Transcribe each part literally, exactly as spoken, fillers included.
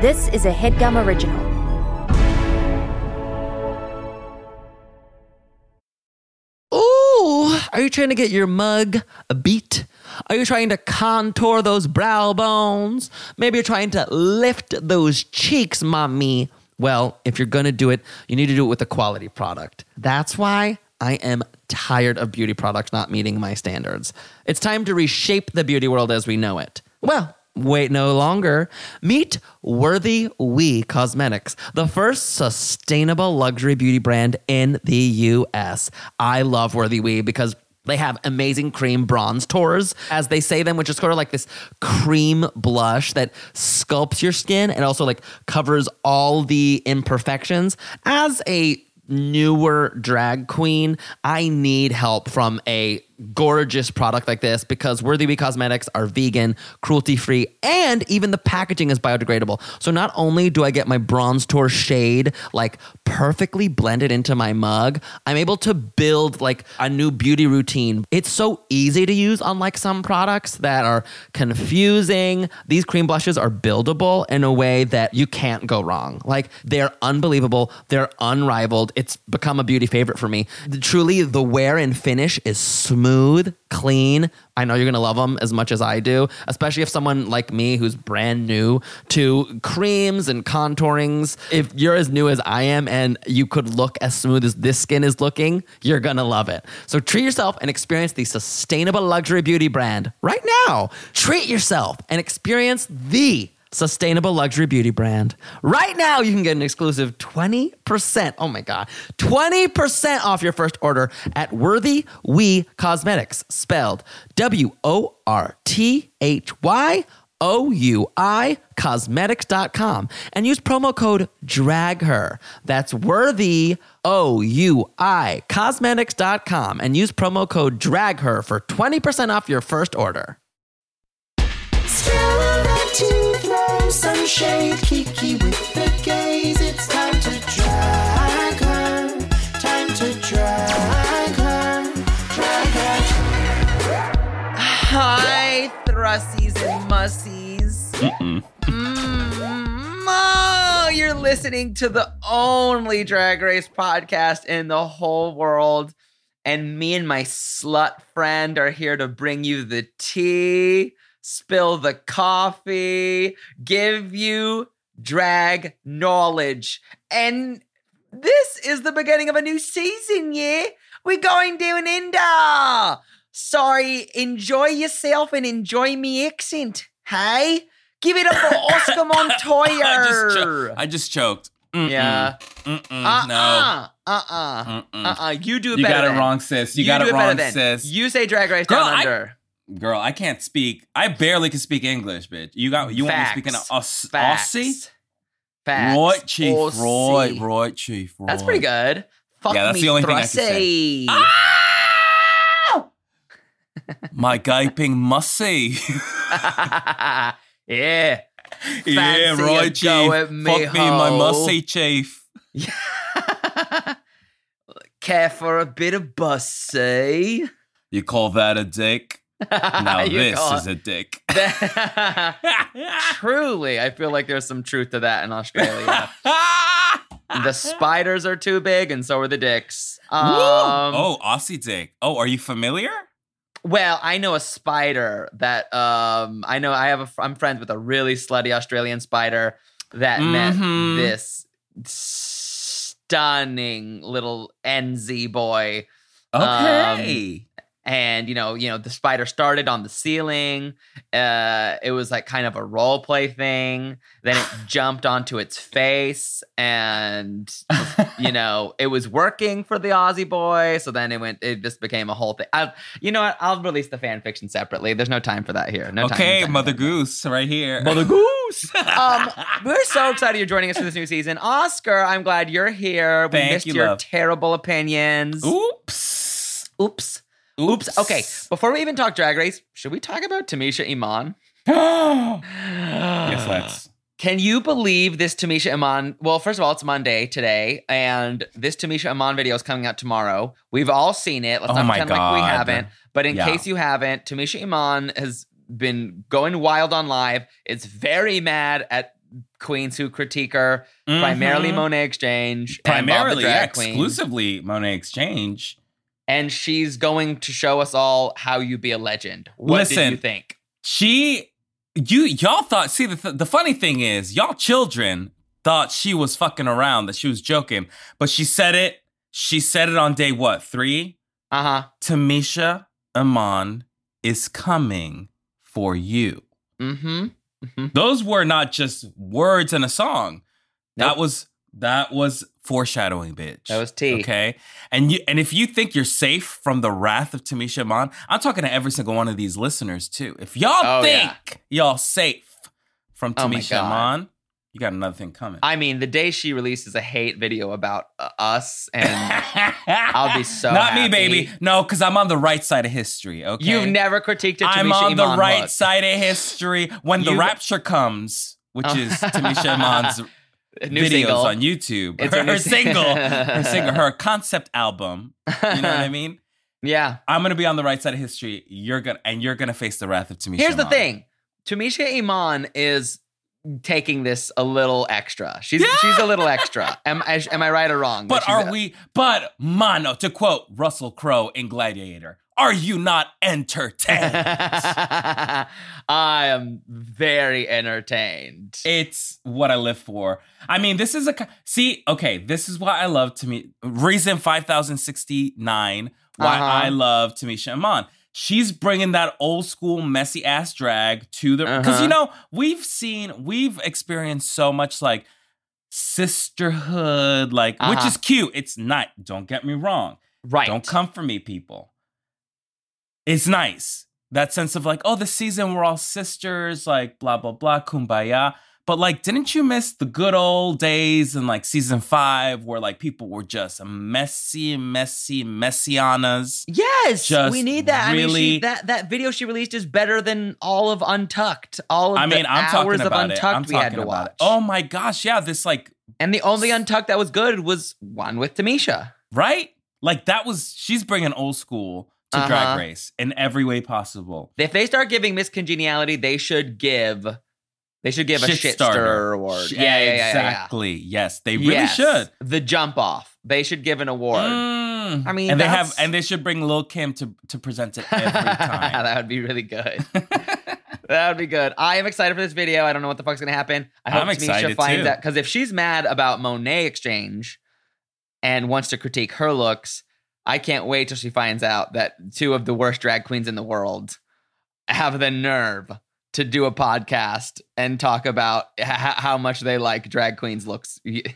This is a HeadGum original. Ooh, are you trying to get your mug a beat? Are you trying to contour those brow bones? Maybe you're trying to lift those cheeks, mommy. Well, if you're going to do it, you need to do it with a quality product. That's why I am tired of beauty products not meeting my standards. It's time to reshape the beauty world as we know it. Well, wait no longer. Meet Worthy We Cosmetics, the first sustainable luxury beauty brand in the U S. I love Worthy We because they have amazing cream bronze tours, as they say them, which is sort of like this cream blush that sculpts your skin and also like covers all the imperfections. As a newer drag queen, I need help from a gorgeous product like this because Worthy We Cosmetics are vegan, cruelty-free, and even the packaging is biodegradable. So not only do I get my bronze tour shade like perfectly blended into my mug, I'm able to build like a new beauty routine. It's so easy to use, unlike some products that are confusing. These cream blushes are buildable in a way that you can't go wrong. Like, they're unbelievable. They're unrivaled. It's become a beauty favorite for me. Truly, the wear and finish is smooth. Smooth, clean. I know you're going to love them as much as I do, especially if someone like me who's brand new to creams and contourings. If you're as new as I am and you could look as smooth as this skin is looking, you're going to love it. So treat yourself and experience the sustainable luxury beauty brand right now. Treat yourself and experience the sustainable luxury beauty brand. Right now, you can get an exclusive twenty percent, oh my God, twenty percent off your first order at Worthy We Cosmetics, spelled W O R T H Y O U I cosmetics dot com, and use promo code DRAGHER. That's Worthy, O U I cosmetics dot com, and use promo code DRAGHER for twenty percent off your first order. To throw some shade, Kiki with the gaze. It's time to drag her. Time to drag her. Drag her. Hi, thrussies and mussies. Mm-mm. Mm, oh, you're listening to the only Drag Race podcast in the whole world. And me and my slut friend are here to bring you the tea, spill the coffee, give you drag knowledge. And this is the beginning of a new season, yeah? We're going down under. Sorry, enjoy yourself and enjoy me accent, hey? Give it up for Oscar Montoya. I, just cho- I just choked. Mm-mm. Yeah. Mm-mm. Uh-uh. No. Uh-uh. Mm-mm. Uh-uh. You do it You better got it than. wrong, sis. You, You got do it it better wrong, than. sis. You say Drag Race Girl, Down I- Under. Girl, I can't speak. I barely can speak English, bitch. You got you Facts. want me speaking Aus- Facts. Aussie? Facts. Right, chief. Aussie. Right, right, chief. Right. That's pretty good. Fuck Yeah, that's me, the only thing I can say. Thrussy. Ah! My gaping mussy. Yeah. Yeah, Fancy a right, go chief. at me, Fuck me, my ho. mussy, chief. Care for a bit of bussy? You call that a dick? Now You this call is a dick. Truly, I feel like there's some truth to that in Australia. The spiders are too big, and so are the dicks. Um, oh, Aussie dick. Oh, are you familiar? Well, I know a spider that um, I know. I have a. I'm friends with a really slutty Australian spider that met Mhm. this stunning little N Z boy. Okay. And, you know, you know, the spider started on the ceiling. Uh, it was like kind of a role play thing. Then it jumped onto its face and, you know, it was working for the Aussie boy. So then it went, it just became a whole thing. I'll, you know what? I'll release the fan fiction separately. There's no time for that here. No time. okay, no time, Mother no time. Goose, right here. Mother Goose. um, we're so excited you're joining us for this new season. Oscar, I'm glad you're here. We Thank missed you, your love. terrible opinions. Oops. Oops. Oops. Okay, before we even talk Drag Race, should we talk about Tamisha Iman? Yes, let's. Can you believe this Tamisha Iman? Well, first of all, it's Monday today, and this Tamisha Iman video is coming out tomorrow. We've all seen it. Let's Oh not my pretend like we God. haven't. But in Yeah. case you haven't, Tamisha Iman has been going wild on live. It's very mad at queens who critique her, Mhm. primarily Monet Exchange, and Bob the Primarily, yeah, Drag Queen. exclusively Monet Exchange. And she's going to show us all how you be a legend. What Listen. did you think? She, you, y'all thought, see, the, th- the funny thing is, y'all children thought she was fucking around, that she was joking. But she said it, she said it on day what, three? Uh-huh. Tamisha Iman is coming for you. Mm-hmm. Mm-hmm. Those were not just words in a song. Nope. That was that was foreshadowing, bitch. That was tea. Okay. And you and if you think you're safe from the wrath of Tamisha Iman, I'm talking to every single one of these listeners too. If y'all Oh, think y'all safe from Oh, my Tamisha God. Iman, you got another thing coming. I mean, the day she releases a hate video about uh, us, and I'll be so Not me, happy. baby. No, because I'm on the right side of history. Okay. You've never critiqued a Tamisha I'm on the Iman right look. side of history when the You- rapture comes, which Oh. is Tamisha Iman's New videos single. on YouTube. It's her, her new her sing- single, her single, her concept album. You know what I mean? Yeah. I'm gonna be on the right side of history. You're gonna and you're gonna face the wrath of Tamisha. Here's the Iman. thing. Tamisha Iman is taking this a little extra. She's Yeah. she's a little extra. Am, I- am I right or wrong? But That she's are a- we? But mano, to quote Russell Crowe in Gladiator, are you not entertained? I am very entertained. It's what I live for. I mean, this is a ki- see. Okay, this is what I love to me. Reason five thousand sixty nine. Why Uh-huh. I love Tamisha Iman. She's bringing that old school messy ass drag to the because Uh-huh. you know we've seen we've experienced so much like sisterhood, like which Uh-huh. is cute. It's not. Don't get me wrong. Right. Don't come for me, people. It's nice. That sense of like, oh, this season we're all sisters, like blah, blah, blah, kumbaya. But like, didn't you miss the good old days in like season five where like people were just messy, messy, messianas? Yes, Just we need that. I mean, really- she, that that video she released is better than all of Untucked. All of I mean, the I'm hours talking of about it. Untucked I'm we had talking to about watch. it. Oh my gosh, yeah, this like, And the only Untucked that was good was one with Tamisha. right? Like that was, she's bringing old school to Uh-huh. Drag Race in every way possible. If they start giving Miss Congeniality, they should give they should give a shit stir award. Sh- Yeah, yeah, yeah, yeah, yeah. exactly. Yes, they really Yes. should. The jump off. They should give an award. Mm. I mean, and they that's- have, and they should bring Lil Kim to to present it every time. That would be really good. That would be good. I am excited for this video. I don't know what the fuck's gonna happen. I hope I'm Tamisha excited, finds too. out because if she's mad about Monet Exchange and wants to critique her looks, I can't wait till she finds out that two of the worst drag queens in the world have the nerve to do a podcast and talk about h- how much they like drag queens looks.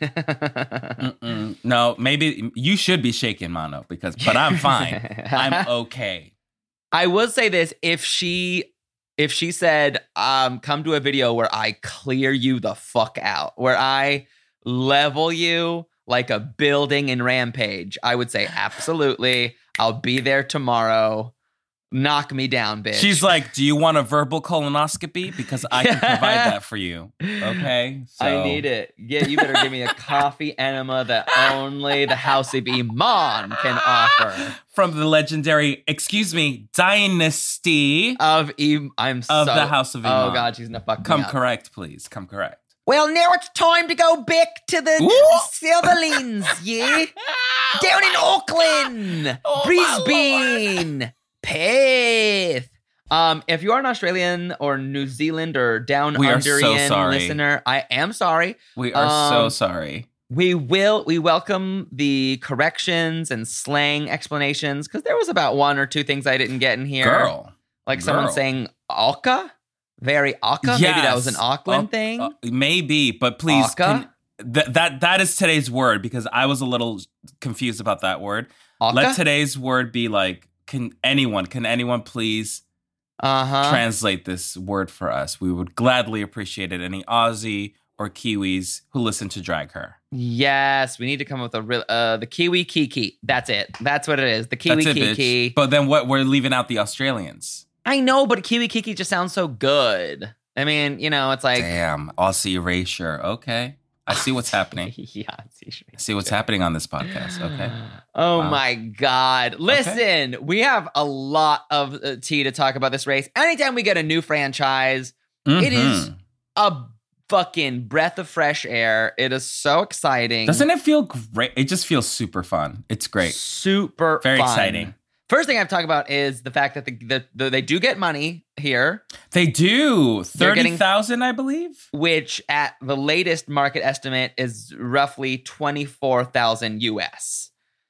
Mm-mm. No, maybe you should be shaking, Mano, because but I'm fine. I'm okay. I will say this: if she, if she said, um, "Come to a video where I clear you the fuck out, where I level you like a building in Rampage," I would say absolutely. I'll be there tomorrow. Knock me down, bitch. She's like, "Do you want a verbal colonoscopy? Because I can provide that for you." Okay, so I need it. Yeah, you better give me a coffee enema that only the House of Iman can offer. From the legendary, excuse me, dynasty Of Im- I'm of so, the House of Oh Iman. God, she's gonna fuck me Come up. correct, please. Come correct. Well, now it's time to go back to the Woo! Sutherlands, yeah? Down in Auckland, Oh, my Brisbane, Perth. Um, if you are an Australian or New Zealand or down We are so underian sorry. listener, I am sorry. We are so Um, sorry. We will we welcome the corrections and slang explanations because there was about one or two things I didn't get in here. Girl. like someone girl. saying "Auka," very Auka. Maybe that was an Yes. Auckland Uh, thing. uh, maybe, but please, Aka? can, th- that that is today's word because I was a little confused about that word. Auka. Let today's word be like, can anyone, can anyone please Uh huh. translate this word for us? We would gladly appreciate it. Any Aussie or Kiwis who listen to Drag Her. Yes, we need to come up with a real uh the Kiwi Kiki. That's it. That's what it is. The Kiwi That's it, Kiki. bitch. But then what? We're leaving out the Australians. I know, but Kiwi Kiki just sounds so good. I mean, you know, it's like Damn, Aussie erasure. Okay, I see what's happening. yeah, it's I see what's happening on this podcast. Okay. Oh Wow. my God. Listen, we have a lot of uh, tea to talk about this race. Anytime we get a new franchise, it is Mhm. a fucking breath of fresh air. It is so exciting. Doesn't it feel great? It just feels super fun. It's great. Super Very fun. exciting. First thing I have to talk about is the fact that the, the, the they do get money here, They do. They're getting- thirty thousand, I believe. which at the latest market estimate is roughly twenty-four thousand U S.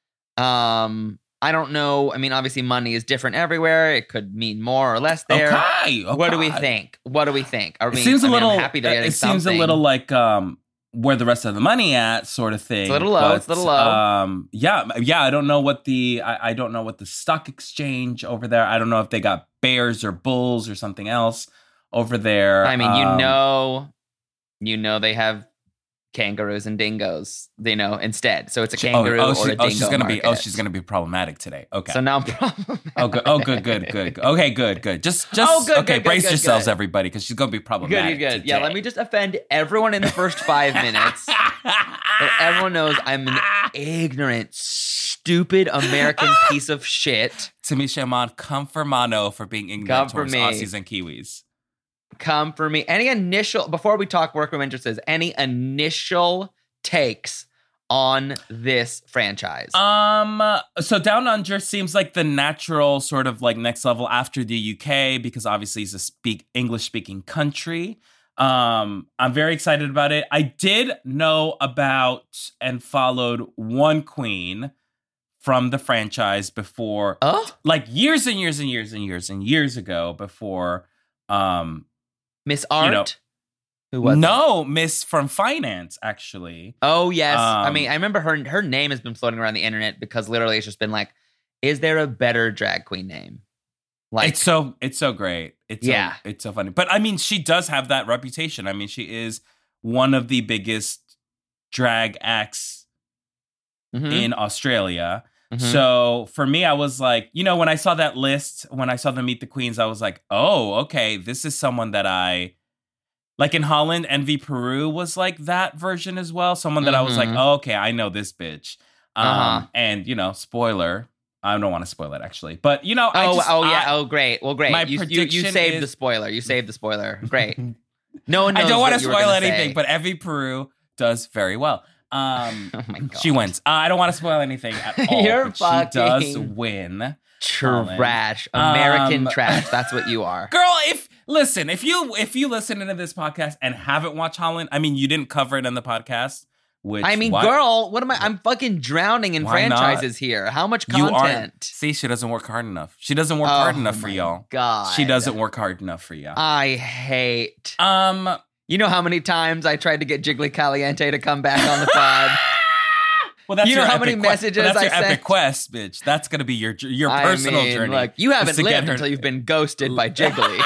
Um, I don't know. I mean, obviously money is different everywhere. It could mean more or less there. Okay. What do we okay. think? What do we think? Are It we, seems I a mean, little. I'm happy they're getting it seems something. a little like um, where the rest of the money at, sort of thing. It's a little low, But, it's a little low. Um, yeah, yeah. I don't know what the. I, I don't know what the stock exchange over there. I don't know if they got bears or bulls or something else over there. I mean, you Um, know, you know they have kangaroos and dingoes, you know, instead. So it's a she- kangaroo oh, oh, or she- a dingo oh, she's gonna be. Oh, market. she's gonna be problematic today. Okay. So now problem. Oh good. Oh good. Good. Good. Okay. Good. Good. Just. Just. Oh, good, okay. good, brace good, yourselves, good. everybody, because she's gonna be Good, problematic. good, good. Yeah, let today. me just offend everyone in the first five minutes. That everyone knows I'm an ignorant, stupid American piece of shit. Tamisha Iman, come for Mano for being Come ignorant for towards me. Aussies and Kiwis. Come for me. Any initial, before we talk workroom entrances, any initial takes on this franchise? Um, so Down Under seems like the natural sort of like next level after the U K because obviously it's a speak English speaking country. Um, I'm very excited about it. I did know about and followed one queen from the franchise before, Oh, like years and years and years and years and years ago before. Um, Miss Art? know, Who was it? no, Miss from Finance actually. Oh, yes. I Um, mean, I remember her her name has been floating around the internet because literally it's just been like, is there a better drag queen name? Like, it's so it's so great. It's Yeah. so, it's so funny. But I mean, she does have that reputation. I mean, she is one of the biggest drag acts mhm, in Australia. mhm. So for me, I was like, you know, when I saw that list, when I saw the Meet the Queens, I was like, oh, okay, this is someone that I like in Holland. Envy Peru was like that version as well. Someone that I was like, Mhm. oh, okay, I know this bitch. Um, Uh-huh. And you know, spoiler. I don't want to spoil it actually, but you know, I Oh, just, oh yeah. I- oh, great. Well, great. my you, you, you prediction saved is- the spoiler. You saved the spoiler. Great. No one knows I don't want want to to spoil anything, but Evie Peru does very well. Um, Oh my God. she wins. Uh, I don't want to spoil anything at all. You're but she does fucking- win. trash. American Um, trash. That's what you are. Girl, if listen, if you if you listen into this podcast and haven't watched Holland, I mean, you didn't cover it in the podcast. Which I mean, what? girl, what am I? I'm fucking drowning in Why not? franchises here. How much you content? aren't. See, she doesn't work hard enough. She doesn't work hard Oh enough for my y'all. God. She doesn't work hard enough for y'all. I hate. um. You know how many times I tried to get Jiggly Caliente to come back on the pod? Well, that's You know your how epic many que- messages That's I your epic sent? quest, bitch. That's gonna be your your personal I mean, journey. Look, you is haven't to get lived her- until you've been ghosted by Jiggly,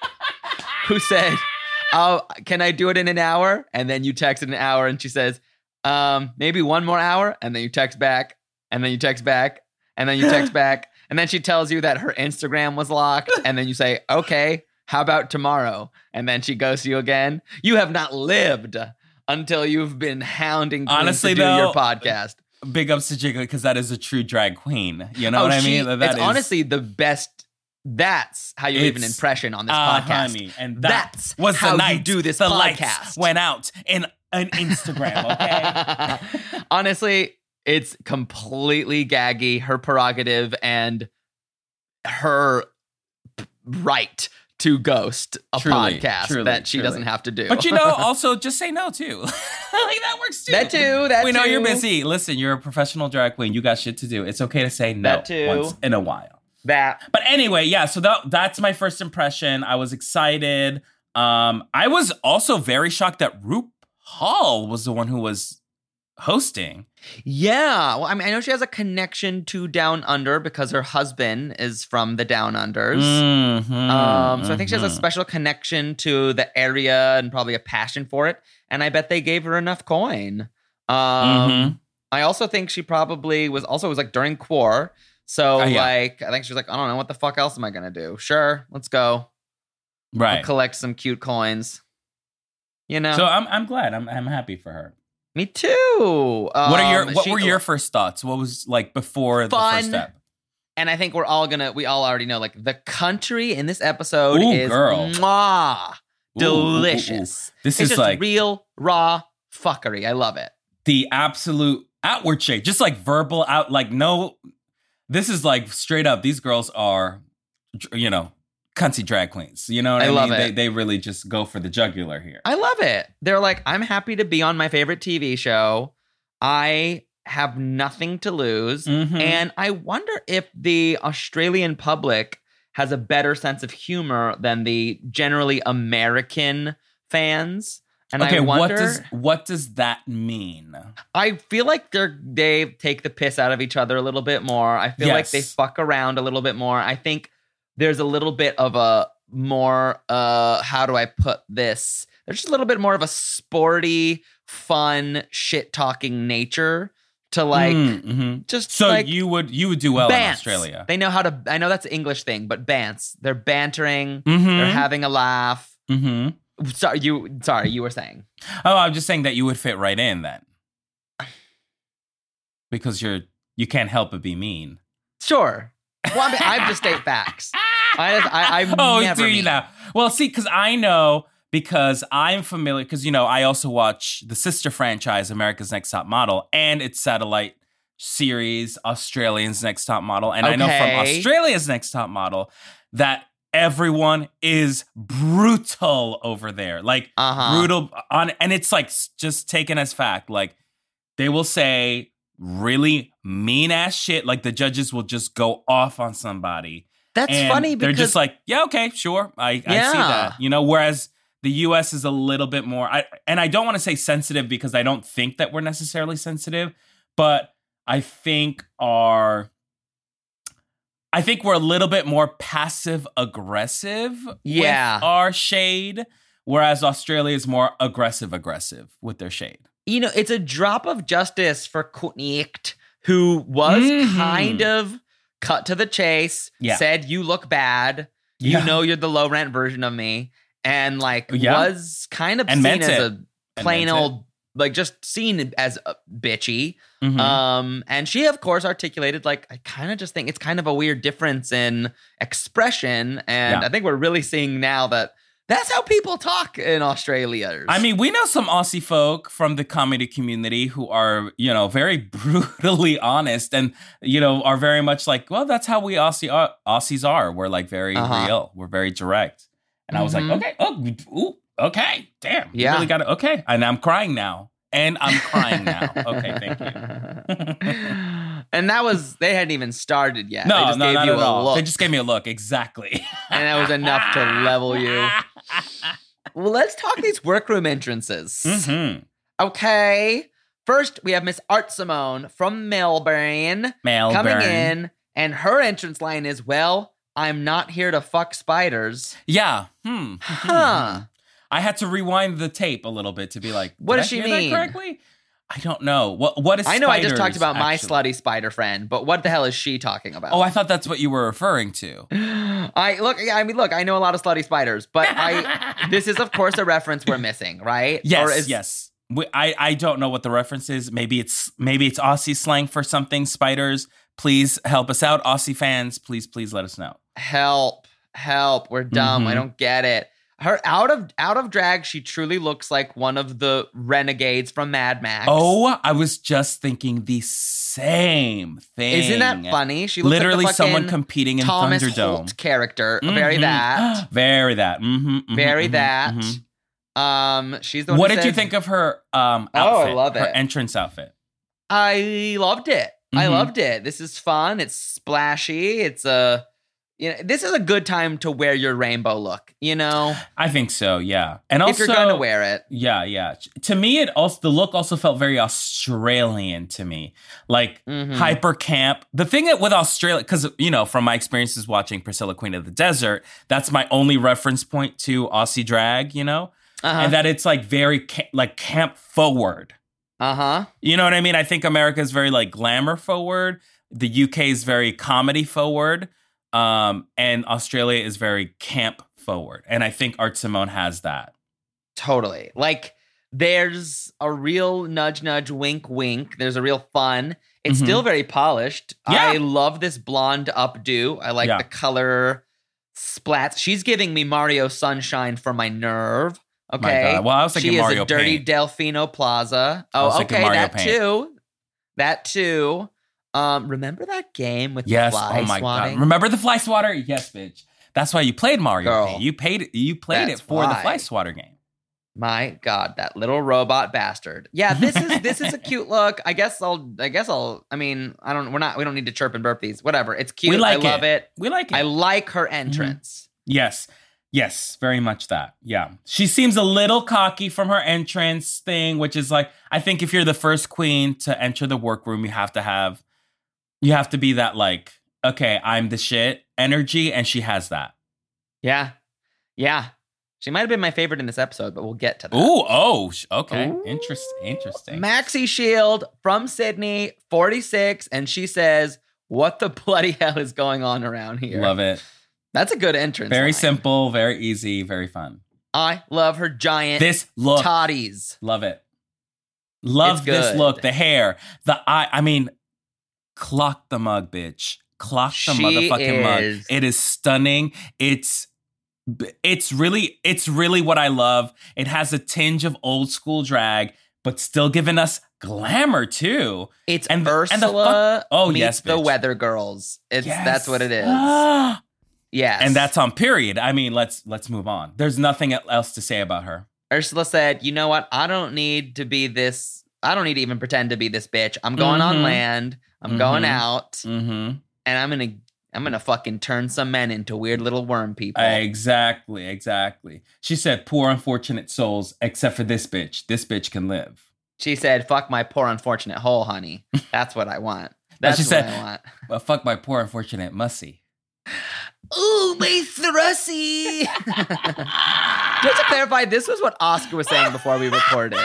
who said, "Oh, can I do it in an hour?" And then you text in an hour, and she says, "Um, maybe one more hour." And then you text back, and then you text back, and then you text back, and then she tells you that her Instagram was locked, and then you say, "Okay, how about tomorrow?" And then she ghosts you again. You have not lived until you've been hounding queens Honestly, to do though, your podcast. Big ups to Jiggly because that is a true drag queen. You know Oh, what I she- mean? That- that it's is- honestly the best. That's how you leave an It's- impression on this Ah, podcast. honey, and that That's was how the you night do this the podcast. lights went out in an Instagram. Okay. Honestly, it's completely gaggy, her prerogative, and her p- right to ghost a Truly, podcast truly, that she truly. doesn't have to do. But you know, also just say no too. Like that works too. that too. That we know too. you're busy. Listen, you're a professional drag queen. You got shit to do. It's okay to say no That too. once in a while. That But anyway, yeah, so that that's my first impression. I was excited. Um, I was also very shocked that RuPaul was the one who was hosting. Yeah. Well, I mean, I know she has a connection to Down Under because her husband is from the Down Unders. Mhm, Um, so I think she has a mhm. special connection to the area and probably a passion for it. And I bet they gave her enough coin. Um, Mhm. I also think she probably was also it was like during Quar. So Oh, yeah. like I think she was like, I don't know, what the fuck else am I gonna do? Sure, let's go. I'll Right. collect some cute coins. You know? So I'm I'm glad. I'm I'm happy for her. Me too. What are your Um, what she- were your first thoughts? What was like before the Fun. first step? And I think we're all gonna we all already know like the country in this episode Ooh, is girl. mwah. Ooh, ooh, ooh, ooh. delicious. This it's is just like real raw fuckery. I love it. the absolute outward shade, just like verbal out, like no, this is like straight up. These girls are, you know, cunty drag queens. You know what I, I mean? love They, it. they really just go for the jugular here. I love it. They're like, I'm happy to be on my favorite T V show. I have nothing to lose. Mhm. And I wonder if the Australian public has a better sense of humor than the generally American fans. And okay, I wonder, what does what does that mean? I feel like they're they take the piss out of each other a little bit more. I feel like they Yes. fuck around a little bit more. I think there's a little bit of a more uh how do I put this? There's just a little bit more of a sporty, fun, shit talking nature to like Mm, mhm. just So like you would you would do well in bants. Australia. They know how to I know that's an English thing, but bants. They're bantering, Mhm. they're having a laugh. hmm Sorry, you sorry, you were saying. Oh, I'm just saying that you would fit right in then, because you're you can't help but be mean. Sure. Well, I mean, I just state facts. I, just, I, I'm oh, never do you mean. now? Well, see, because I know because I'm familiar because you know I also watch the sister franchise America's Next Top Model and its satellite series Australians Next Top Model, and I know from Okay. Australia's Next Top Model that everyone is brutal over there, like Uh-huh. brutal on, and it's like s- just taken as fact. Like they will say really mean ass shit. Like the judges will just go off on somebody. That's And funny they're because just like, yeah, okay, sure. I, I see Yeah. that. You know, whereas the U S is a little bit more, I, and I don't want to say sensitive because I don't think that we're necessarily sensitive, but I think our, I think we're a little bit more passive aggressive Yeah. with our shade, whereas Australia is more aggressive aggressive with their shade. you know, it's a drop of justice for Courtney Act, who was Mhm. kind of cut to the chase, Yeah. said, you look bad. You Yeah. know you're the low rent version of me. And like Yeah. was kind of And seen meant as it. a And plain meant it. old, like just seen as a bitchy. Mhm. Um, and she, of course, articulated like, I kind of just think it's kind of a weird difference in expression. And Yeah. I think we're really seeing now that that's how people talk in Australia. I mean, we know some Aussie folk from the comedy community who are, you know, very brutally honest and, you know, are very much like, well, that's how we Aussie are, Aussies are. We're like very Uh-huh. real. We're very direct. And I was like, Mhm. okay, oh, ooh, okay, damn. You Yeah. really got it. Okay. And I'm crying now. And I'm crying now. Okay, thank you. And that was, they hadn't even started yet. No, they just no, gave not you at a all. look. They just gave me a look. Exactly. And that was enough to level you. Well, let's talk these workroom entrances. hmm Okay. First, we have Miss Art Simone from Melbourne, Melbourne. coming in, and her entrance line is, well, I'm not here to fuck spiders. Yeah. Hmm. Huh. I had to rewind the tape a little bit to be like, What did does I she hear that mean? correctly? I don't know. What what is I know I just talked spiders, about my actually? slutty spider friend, but what the hell is she talking about? Oh, I thought that's what you were referring to. I look. I mean, look. I know a lot of slutty spiders, but I. This is, of course, a reference we're missing, right? Yes, Or is- yes. We, I I don't know what the reference is. Maybe it's maybe it's Aussie slang for something. Spiders, please help us out. Aussie fans, please please let us know. Help! Help! We're dumb. Mhm. I don't get it. Her out of out of drag, she truly looks like one of the renegades from Mad Max. Oh, I was just thinking the same thing. isn't that funny? She looks Literally like the someone fucking competing in Thomas Thunderdome. Holt character. Very Mhm. that. Very that. Mm-hmm, Very that. Um, she's the one. What who did you says- think of her um Oh, I outfit? love Her it. entrance outfit. I loved it. I Mhm. loved it. This is fun. It's splashy. It's a, you know, this is a good time to wear your rainbow look. You know, I think so, yeah. And also, if you're gonna wear it. yeah, yeah. To me, it also the look also felt very Australian to me, like Mhm. hyper camp. The thing that with Australia, because you know, from my experiences watching Priscilla, Queen of the Desert, that's my only reference point to Aussie drag. You know, Uh and huh. that it's like very ca- like camp forward. Uh huh. You know what I mean? I think America is very like glamour forward. The U K is very comedy forward. Um, and Australia is very camp forward. And I think Art Simone has that. Totally. Like, there's a real nudge, nudge, wink, wink. There's a real fun. It's Mhm. still very polished. Yeah. I love this blonde updo. I like Yeah. the color. splats. She's giving me Mario Sunshine for my nerve. My Okay. God. Well, I was thinking she Mario is a dirty Paint. Delfino Plaza. I was Oh, thinking okay, Mario that Paint. too. That too. Um, remember that game with Yes. the fly Oh my swatting? God. Remember the fly swatter? Yes, bitch. That's why you played Mario Girl. Paint. You paid. You played That's it for the why. fly swatter game. My God, that little robot bastard. Yeah, this is this is a cute look. I guess I'll. I guess I'll. I mean, I don't. We're not. We don't need to chirp and burp these. Whatever. It's cute. We like I love it. We like it. I like her entrance. Yes. Yes, very much that. Yeah. She seems a little cocky from her entrance thing, which is like, I think if you're the first queen to enter the workroom, you have to have, you have to be that like, okay, I'm the shit energy. And she has that. Yeah, yeah. She might have been my favorite in this episode, but we'll get to that. Ooh, oh, sh- okay. Ooh. Interesting. Interesting. Maxi Shield from Sydney, forty-six, and she says, "What the bloody hell is going on around here?" Love it. That's a good entrance. Very line. simple, very easy, very fun. I love her giant This look, toddies. love it. Love It's this good. look, the hair, the eye. I mean, clock the mug, bitch. Clock the She motherfucking mug. is- It is stunning. It's it's really it's really what I love. It has a tinge of old school drag, but still giving us glamour too. It's And the- Ursula and the fuck- oh, meets yes, the bitch. Weather Girls. It's Yes. that's what it is. and Yes, that's on period. I mean, let's let's move on. There's nothing else to say about her. Ursula said, "You know what? I don't need to be this. I don't need to even pretend to be this bitch. I'm going on Mhm. land. I'm going Mhm. out, Mm-hmm. and I'm gonna I'm gonna fucking turn some men into weird little worm people." Exactly, exactly. She said, poor unfortunate souls, except for this bitch. This bitch can live. She said, "Fuck my poor unfortunate hole, honey. That's what I want. That's she what said- I want." But fuck my poor unfortunate mussy. Ooh, my thrusty. Just to clarify, this was what Oscar was saying before we recorded.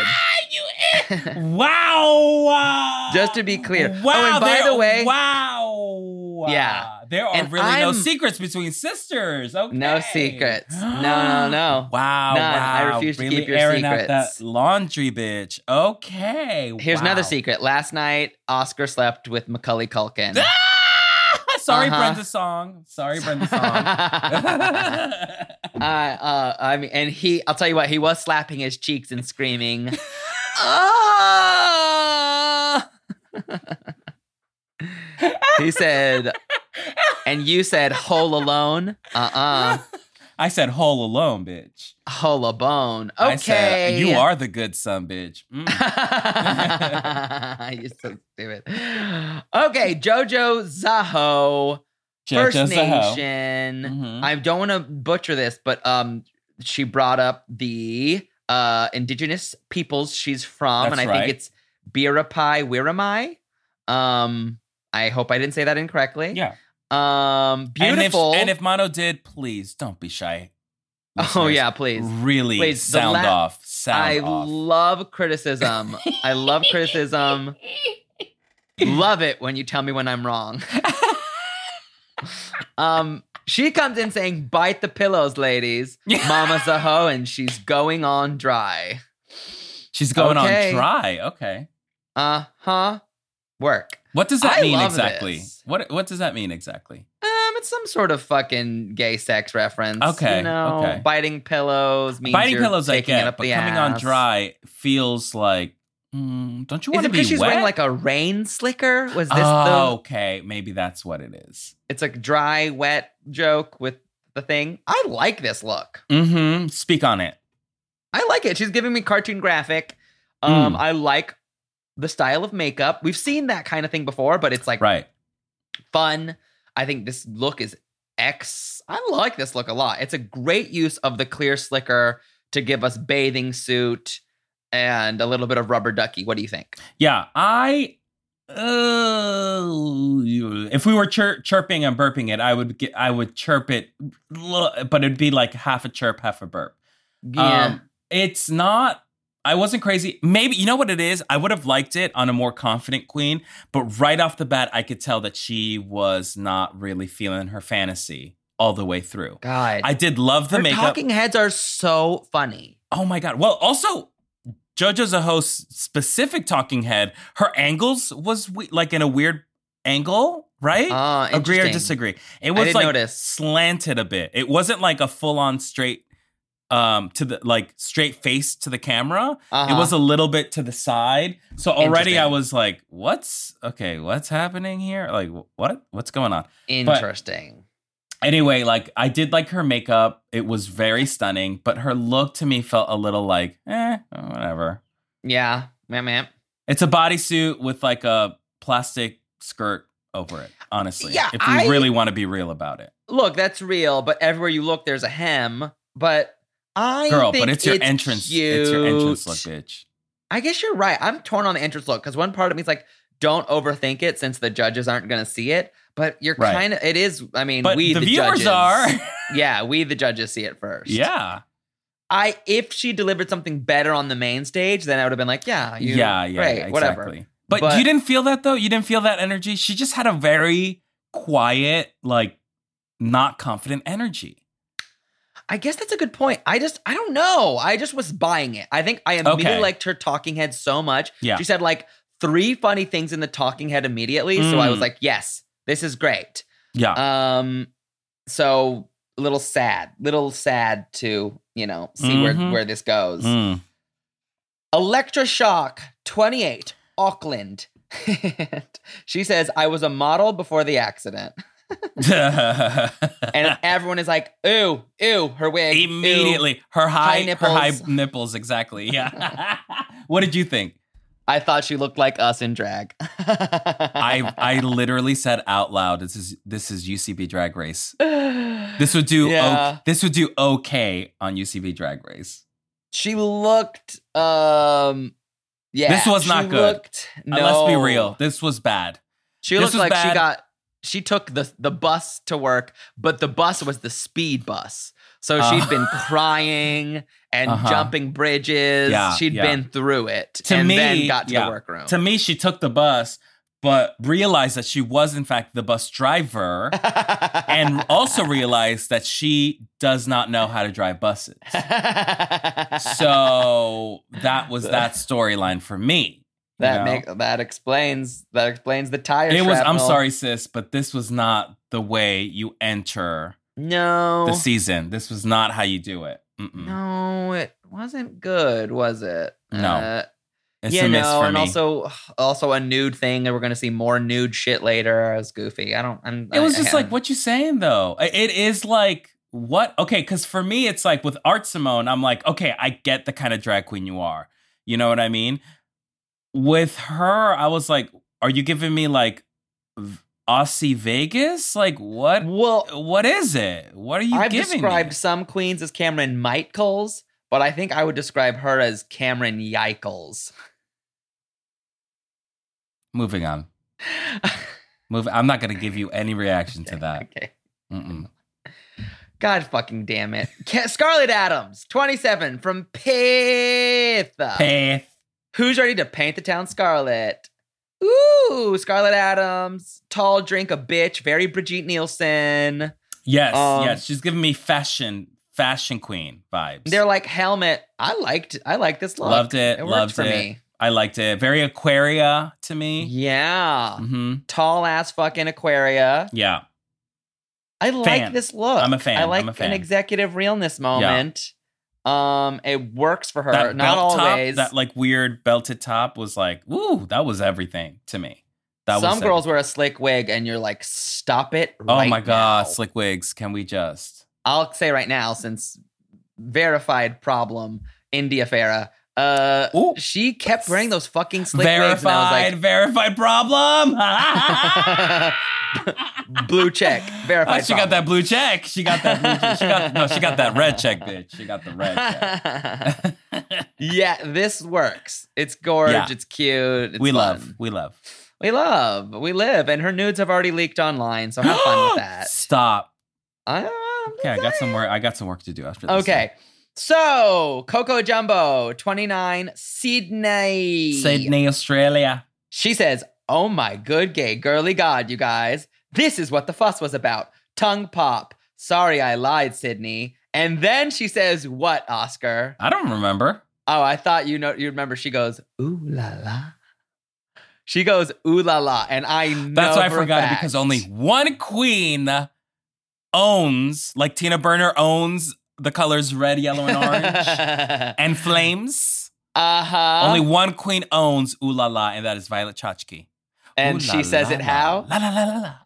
Wow. Just to be clear. Wow. Oh, and by there- the way, Wow. Yeah. There are And really no I'm- secrets between sisters. Okay. no secrets. No, no, no. Wow. None. I wow. refuse to really keep your airing secrets. out that laundry, bitch. Okay. Here's wow. another secret. Last night, Oscar slept with Macaulay Culkin. Ah! Sorry, Uh-huh. Brenda Song. Sorry, Brenda Song. uh, uh, I mean, and he, I'll tell you what, he was slapping his cheeks and screaming, "Ah!" He said, and you said, "Hole alone." Uh-uh. I said whole alone, bitch. Hole a bone. Okay. I said, you are the good son, bitch. Mm. You're so stupid. Okay, Jojo Zaho, First Jojo Zaho. Nation. Mhm. I don't want to butcher this, but um, she brought up the uh indigenous peoples she's from, That's and I right. think it's Birapai Wiramai. Um, I hope I didn't say that incorrectly. Yeah. Um, beautiful. And if, and if Mono did, please don't be shy. oh Listeners, yeah, please. Really Please, the sound la- off. Sound I off. love criticism. I love criticism. Love it when you tell me when I'm wrong. um, she comes in saying, "Bite the pillows, ladies." Mama Zaho, and she's going on dry. She's going Okay. on dry. Okay. Uh huh. Work. What does that I mean love exactly? this. What What does that mean exactly? Um, it's some sort of fucking gay sex reference. Okay, You know, okay. biting pillows means Biting you're pillows, I taking it get, up but the coming on ass. dry feels like. Mm, don't you Is want it to be because she's wet? wearing like a rain slicker? Was this oh, the? okay. Maybe that's what it is. It's a dry, wet joke with the thing. I like this look. Mm-hmm. Speak on it. I like it. She's giving me cartoon graphic. Um, Mm. I like the style of makeup. We've seen that kind of thing before, but it's like Right. fun. I think this look is X. I like this look a lot. It's a great use of the clear slicker to give us bathing suit and a little bit of rubber ducky. What do you think? Yeah, I. Uh, if we were chir- chirping and burping it, I would get. I would chirp it, l- but it'd be like half a chirp, half a burp. Um, it's not. I wasn't crazy. Maybe you know what it is. I would have liked it on a more confident queen, but right off the bat, I could tell that she was not really feeling her fantasy all the way through. God, I did love the her makeup. talking heads are so funny. Oh my God. Well, also, JoJo Zaho's specific talking head, her angles was we- like in a weird angle. right? Ah, Agree or interesting. disagree? It was didn't like notice. slanted a bit. It wasn't like a full on straight um to the like straight face to the camera. Uh-huh. It was a little bit to the side. So already I Interesting. was like, what's okay, what's happening here? Like what? What's going on? Interesting. Anyway, like I did like her makeup. It was very stunning, but her look to me felt a little like, eh, whatever. Yeah. Ma'am, ma'am. It's a bodysuit with like a plastic skirt over it, honestly. Yeah, if we I- really want to be real about it. Look, that's real, but everywhere you look, there's a hem. But I Girl, think but it's your it's entrance. Cute. It's your entrance look, bitch. I guess you're right. I'm torn on the entrance look because one part of me is like, don't overthink it since the judges aren't going to see it. But you're Right. kind of, it is, I mean, But we the the, viewers judges, are. yeah, we the judges see it first. Yeah. I if she delivered something better on the main stage, then I would have been like, yeah, you, yeah, yeah, great, yeah, whatever. exactly. But, But- you didn't feel that though? You didn't feel that energy? She just had a very quiet, like not confident energy. I guess that's a good point. I just, I don't know. I just was buying it. I think I immediately Okay. liked her talking head so much. Yeah. She said like three funny things in the talking head immediately. So I was Mm. like, yes, this is great. Yeah. Um, so a little sad, little sad to, you know, see where, Mhm. where this goes. Mm. Electroshock twenty-eight, Auckland. She says, I was a model before the accident. And everyone is like, ooh, ooh, her wig. ooh. Immediately, her high, High her high nipples. nipples, exactly. Yeah. What did you think? I thought she looked like us in drag. I I literally said out loud, "This is this is U C B Drag Race. This would do Yeah. o- this would do okay on U C B Drag Race." She looked, um, yeah. This was she not good. Looked, Uh, no. let's be real. This was bad. She This looked was like she bad. got, she took the, the bus to work, but the bus was the speed bus. So Uh. she'd been crying and Uh-huh. jumping bridges. Yeah, She'd yeah. been through it To and me, then got to yeah. the workroom. To me, she took the bus, but realized that she was in fact the bus driver, and also realized that she does not know how to drive buses. So that was that storyline for me. you that know? make that explains that explains the tire. It was. I'm shrapnel. sorry, sis, but this was not the way you enter No, the season. This was not how you do it. Mm-mm. no, it wasn't good, was it? No. Uh, It's yeah, a miss no, for and me. also also a nude thing, and we're gonna see more nude shit later. It was goofy. I don't. I'm, it was I- just I- like, what you saying though? I- It is like what? Okay, because for me, it's like with Art Simone, I'm like, okay, I get the kind of drag queen you are. You know what I mean? With her, I was like, are you giving me like v- Aussie Vegas? Like what? Well, What is it? What are you I've giving described me? some queens as Cameron Michaels, but I think I would describe her as Cameron Yikels. Moving on. Move. I'm not gonna give you any reaction to that. Okay. Mm-mm. God fucking damn it. Ca- Scarlett Adams, twenty-seven, from Pith. Path. Who's ready to paint the town scarlet? Ooh, Scarlett Adams, tall drink a bitch, very Brigitte Nielsen. Yes, Um, yes. She's giving me fashion, fashion queen vibes. They're like helmet. I liked. I like this look. Loved it. It worked loved for it. me. I liked it. Very Aquaria to me. Yeah, hmm tall ass fucking Aquaria. Yeah. I like Fan. this look. I'm a fan. I I'm like a fan. an executive realness moment. Um, it works for her. That Not belt always. top, that like weird belted top was like, woo, that was everything to me. That Some was girls everything. wear a slick wig, and you're like, stop it! Oh right my god, now. slick wigs. Can we just? I'll say right now, since verified problem, India Farah. Uh, Ooh. she kept wearing those fucking slick wigs, and Verified, I verified problem. was like, blue check, verified. Oh, she got that blue check. She got that blue check. She got no, she got that red check, bitch. She got the red check. Yeah, this works. It's gorge. Yeah. It's cute. It's we fun. love. We love. We love. We live. And her nudes have already leaked online, so have fun with that. Stop. I, Okay, I got some work. I got some work to do after this. Okay. So, Coco Jumbo, twenty-nine, Sydney. Sydney, Australia. She says, oh my good gay girly god, you guys. This is what the fuss was about. Tongue pop. Sorry I lied, Sydney. And then she says, what, Oscar? I don't remember. Oh, I thought you know you remember. She goes, ooh la la. She goes ooh la la, and I know That's why I for a forgot it fact. because only one queen owns, like Tina Burner owns the colors red, yellow, and orange, and flames. Uh huh. Only one queen owns ooh la la, and that is Violet Chachki. And Ooh she la says la it la. how? La la la la la.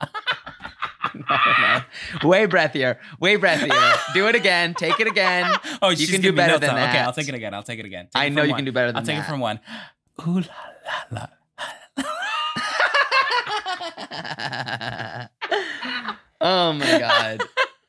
Way breathier. Way breathier. Do it again. Take it again. Oh, you she's can do giving me better notes than now. Okay, that. I'll take it again. I'll take it again. Take I it know from you one. can do better than I'll take that. it from one. Ooh la la la. Oh my god.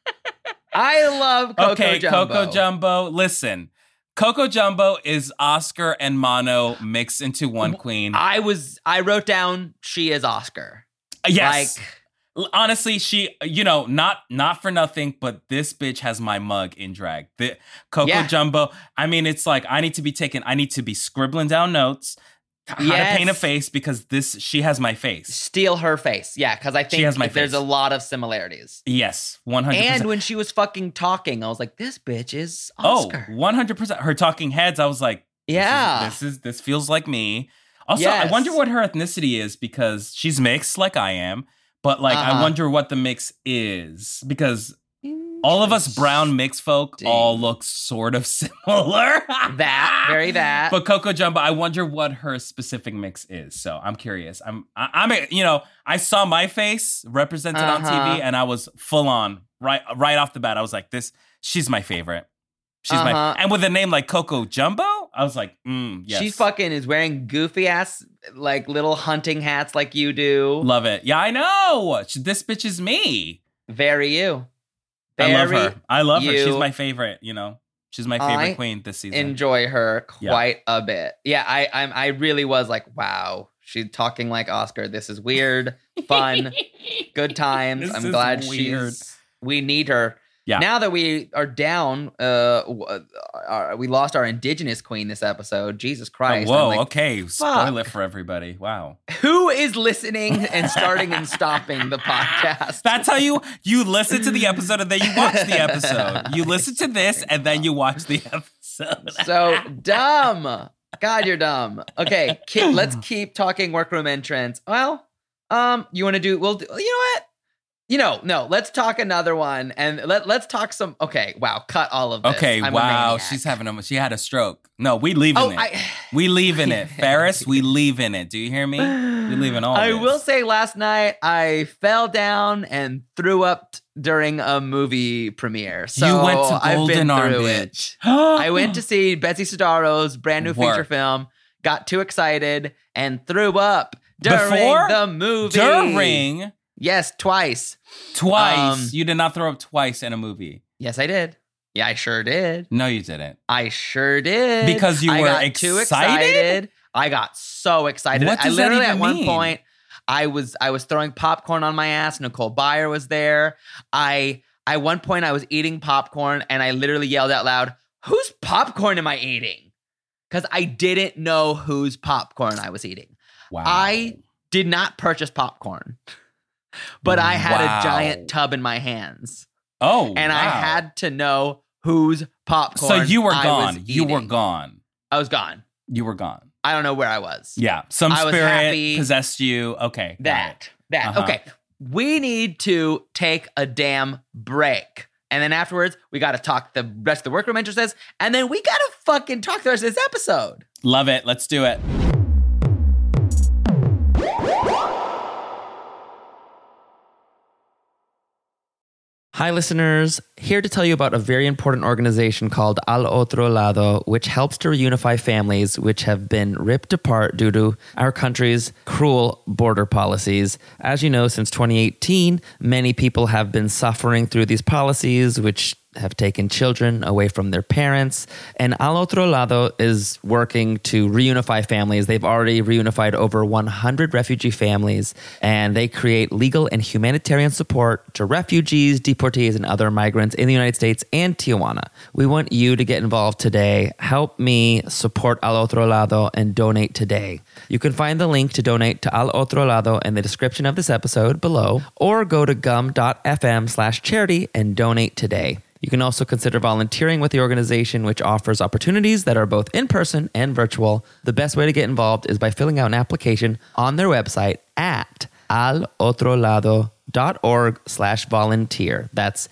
I love Coco Okay, Jumbo. Coco Jumbo. Listen, Coco Jumbo is Oscar and Mono mixed into one queen. I was I wrote down she is Oscar. Yes. Like Honestly, she, you know, not not for nothing, but this bitch has my mug in drag. The Coco Yeah. Jumbo. I mean, it's like I need to be taking, I need to be scribbling down notes, how Yes. to paint a face because this, she has my face. steal her face. Yeah, because I think has my there's face. a lot of similarities. Yes, one hundred percent. And when she was fucking talking, I was like, this bitch is Oh, Oscar. one hundred percent. Her talking heads, I was like, this Yeah. is, this is this feels like me. Also, Yes. I wonder what her ethnicity is because she's mixed like I am, but like I Uh-huh. wonder what the mix is because all of us brown mixed folk all look sort of similar. That, very that. But Coco Jumbo, I wonder what her specific mix is. So I'm curious. I'm, I, I'm, a, you know, I saw my face represented on Uh-huh. T V, and I was full on right, right off the bat. I was like, this, she's my favorite. She's Uh-huh. my, and with a name like Coco Jumbo, I was like, mm, yes, She fucking is wearing goofy ass like little hunting hats like you do. love it. Yeah, I know. She- This bitch is me. Very you. I love Very her. I love her. you. She's my favorite. You know, she's my favorite I queen this season. Enjoy her Yeah. quite a bit. Yeah, I I'm I really was like, wow, she's talking like Oscar. This is weird, fun, good times. This I'm is glad weird. she's. We need her. Yeah. Now that we are down, uh, w- uh, our- we lost our indigenous queen this episode. Jesus Oh, Christ! whoa. I'm like, okay. Spoil fuck. it for everybody. Wow. who is listening and starting and stopping the podcast? That's how you you listen to the episode and then you watch the episode. You listen to this and then you watch the episode. So dumb. God, you're dumb. Okay, ki- let's keep talking workroom entrance. Well, um, you want to do? We'll do. You know what? You know, no. Let's talk another one, and let let's talk some. Okay, wow. Cut all of this. Okay, I'm a wow. maniac. She's having a she had a stroke. No, we leaving Oh, it. I. we leaving it. Ferris, we leaving it. Do you hear me? We leaving all I this. will say, last night I fell down and threw up during a movie premiere. So you went to I've Golden been Arm, through it. bitch. I went to see Betsy Sidaro's brand new feature Work. film, got too excited, and threw up during Before? the movie. During Yes, twice. twice. Um, you did not throw up twice in a movie. Yes, I did. Yeah, I sure did. No, you didn't. I sure did. Because you I were got too excited? excited. I got so excited. What I does that literally even at one mean? point I was I was throwing popcorn on my ass. Nicole Byer was there. I at one point I was eating popcorn and I literally yelled out loud, "Whose popcorn am I eating?" Because I didn't know whose popcorn I was eating. Wow. I did not purchase popcorn, but I had Wow. a giant tub in my hands. Oh, And I wow. had to know whose popcorn. So you were I gone. was You were eating. gone. I was gone. You were gone. I don't know where I was. Yeah. Some I was spirit happy possessed you. Okay. got it. That. That. Uh-huh. Okay. We need to take a damn break. And then afterwards, we got to talk the rest of the workroom entrances. And then we got to fucking talk the rest of this episode. Love it. Let's do it. Hi, listeners. Here to tell you about a very important organization called Al Otro Lado, which helps to reunify families which have been ripped apart due to our country's cruel border policies. As you know, since twenty eighteen, many people have been suffering through these policies, which have taken children away from their parents. And Al Otro Lado is working to reunify families. They've already reunified over one hundred refugee families, and they create legal and humanitarian support to refugees, deportees, and other migrants in the United States and Tijuana. We want you to get involved today. Help me support Al Otro Lado and donate today. You can find the link to donate to Al Otro Lado in the description of this episode below, or go to gum.fm slash charity and donate today. You can also consider volunteering with the organization, which offers opportunities that are both in person and virtual. The best way to get involved is by filling out an application on their website at alotrolado.org slash volunteer. That's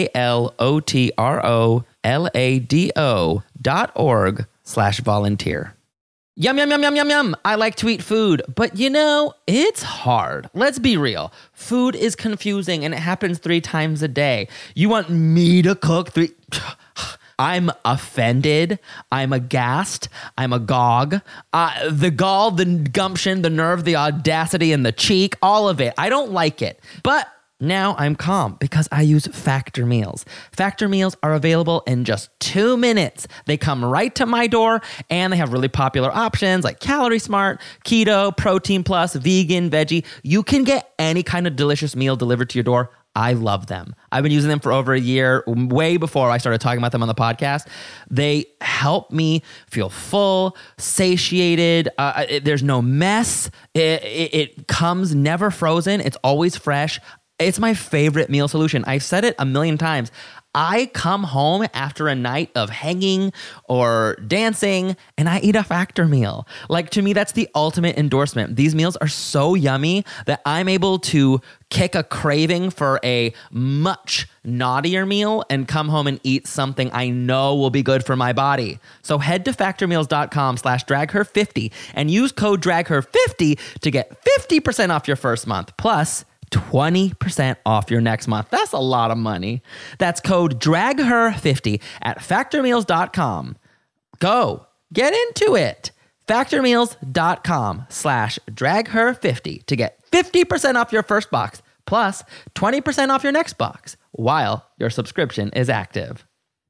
A-L-O-T-R-O-L-A-D-O dot org slash volunteer. Yum, yum, yum, yum, yum, yum. I like to eat food, but you know, it's hard. Let's be real. Food is confusing and it happens three times a day. You want me to cook three... I'm offended. I'm aghast. I'm agog. Uh, the gall, the gumption, the nerve, the audacity, and the cheek, all of it. I don't like it. But now I'm calm because I use Factor meals. Factor meals are available in just two minutes. They come right to my door and they have really popular options like Calorie Smart, Keto, Protein Plus, Vegan, Veggie. You can get any kind of delicious meal delivered to your door. I love them. I've been using them for over a year, way before I started talking about them on the podcast. They help me feel full, satiated. Uh, it, there's no mess. It, it, it comes never frozen. It's always fresh. It's my favorite meal solution. I've said it a million times. I come home after a night of hanging or dancing and I eat a Factor meal. Like, to me, that's the ultimate endorsement. These meals are so yummy that I'm able to kick a craving for a much naughtier meal and come home and eat something I know will be good for my body. So head to factormeals.com slash dragher50 and use code dragher fifty to get fifty percent off your first month. Plus, twenty percent off your next month. That's a lot of money. That's code dragher fifty at factormeals dot com. Go. Get into it. factormeals.com slash dragher50 to get fifty percent off your first box plus twenty percent off your next box while your subscription is active.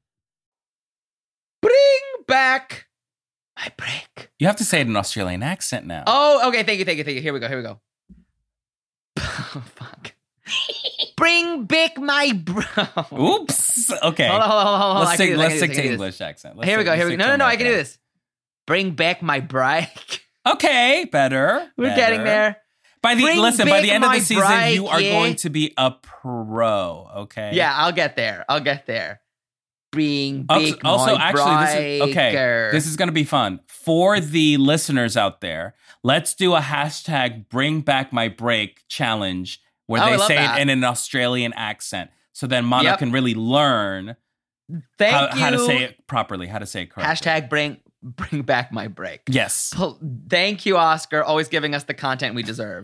Bring back my break. You have to say it in an Australian accent now. Oh, okay. Thank you, thank you, thank you. Here we go, here we go. Oh, fuck. Bring back my bro. Oops. Okay. Hold on, hold on, hold on. hold on. I Let's can stick, do this, I let's can stick do to this, I can do English accent. Let's Here we stick- go, let's here we stick go. No, to no, no, I can do American. this. Bring back my bride. Okay, better. We're better. getting there. By the Bring listen, by back the end of my the season, bride, you are yeah? going to be a pro. Okay. Yeah, I'll get there. I'll get there. Bring Also, back also my actually, this is okay. breaker. This is going to be fun for the listeners out there. Let's do a hashtag Bring Back My Break challenge where Oh, I they love say that. it in an Australian accent, so then Mono Yep. can really learn Thank how, you. how to say it properly, how to say it correctly. Hashtag bring bring back my break. Yes. Pl- Thank you, Oscar. Always giving us the content we deserve.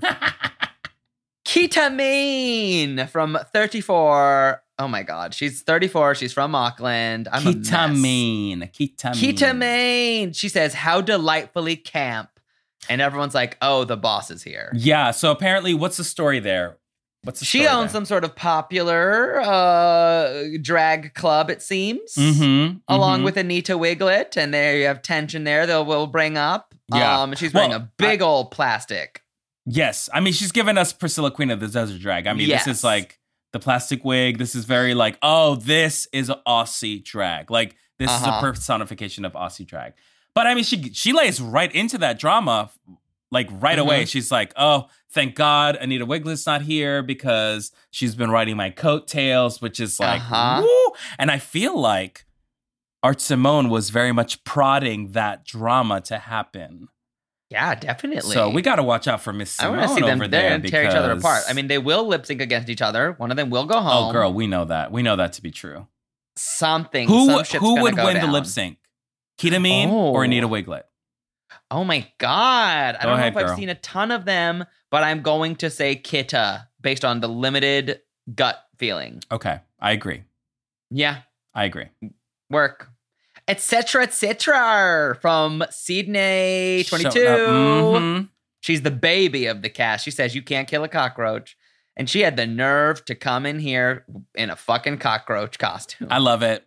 Ketamine from thirty-four. Oh my God. She's thirty-four. She's from Auckland. I'm a mess. Ketamine. Ketamine. Ketamine. She says, how delightfully camp. And everyone's like, oh, the boss is here. Yeah. So apparently, what's the story there? What's the She story owns there? some sort of popular uh, drag club, it seems, Mhm, along mhm. with Anita Wiglet. And there you have tension there that we'll bring up. Yeah. Um, she's wearing Well, a big old plastic. Yes. I mean, she's given us Priscilla Queen of the Desert Drag. I mean, Yes. this is like the plastic wig. This is very like, oh, this is Aussie drag. Like, this is Uh-huh. a personification of Aussie drag. But I mean, she she lays right into that drama, like right Mm-hmm. away. She's like, oh, thank God Anita Wiglet's not here because she's been riding my coattails, which is like, Uh-huh. woo. And I feel like Art Simone was very much prodding that drama to happen. Yeah, definitely. So we got to watch out for Miss I Simone want to see them over there there and tear each other because- apart. I mean, they will lip sync against each other. One of them will go home. oh, girl, we know that. We know that to be true. Something. Who some shit's who gonna would go win the down. lip sync? Ketamine Oh. or Anita Wiglet? Oh my God. I Go don't ahead, know if girl. I've seen a ton of them, but I'm going to say Kita based on the limited gut feeling. Okay, I agree. Yeah, I agree. work. Etc. Etc. from Sydney twenty-two. Showing up. Mhm. She's the baby of the cast. She says you can't kill a cockroach. And she had the nerve to come in here in a fucking cockroach costume. I love it.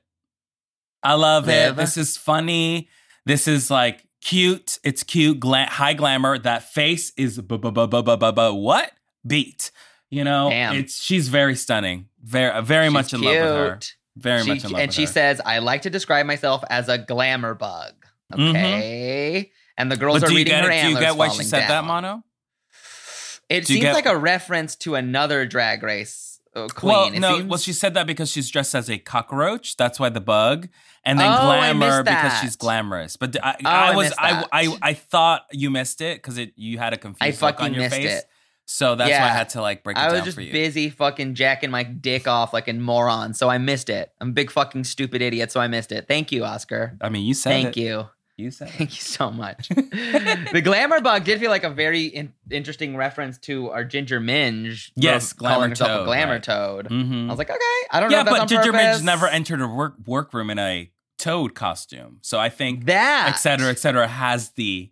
I love Liv. it. This is funny. This is like cute. It's cute. Gla- high glamour. That face is bu- bu- bu- bu- bu- bu- bu- what beat? You know, Damn. it's she's very stunning. Very very She's much in love with her. cute. Very She- much in love and with she her. says, I like to describe myself as a glamour bug. Mhm. Okay. And the girls But are do you reading get her it? Do you antlers get why she falling said that, down. Mono? It Do you seems get- like a reference to another Drag Race uh, queen. Well, It no, seems- well, she said that because she's dressed as a cockroach. That's why the bug, and then Oh, I glamour missed because that. she's glamorous. But I, Oh, I I was, missed I, that. I, I thought you missed it because it you had a confused I look fucking on your missed face. it. So that's why Yeah. I had to like break it I was down just for you. busy fucking jacking my dick off like a moron, so I missed it. I'm a big fucking stupid idiot, so I missed it. Thank you, Oscar. I mean, you said Thank it. you. You said it. Thank you so much. The glamour bug did feel like a very in- interesting reference to our Ginger Minge. Yes, calling Glamour herself Toad, a glamour right. toad. Mhm. I was like, okay, I don't know Yeah, if that's but on Ginger purpose. Midge never entered a work workroom in a toad costume. So I think that, et cetera, et cetera, has the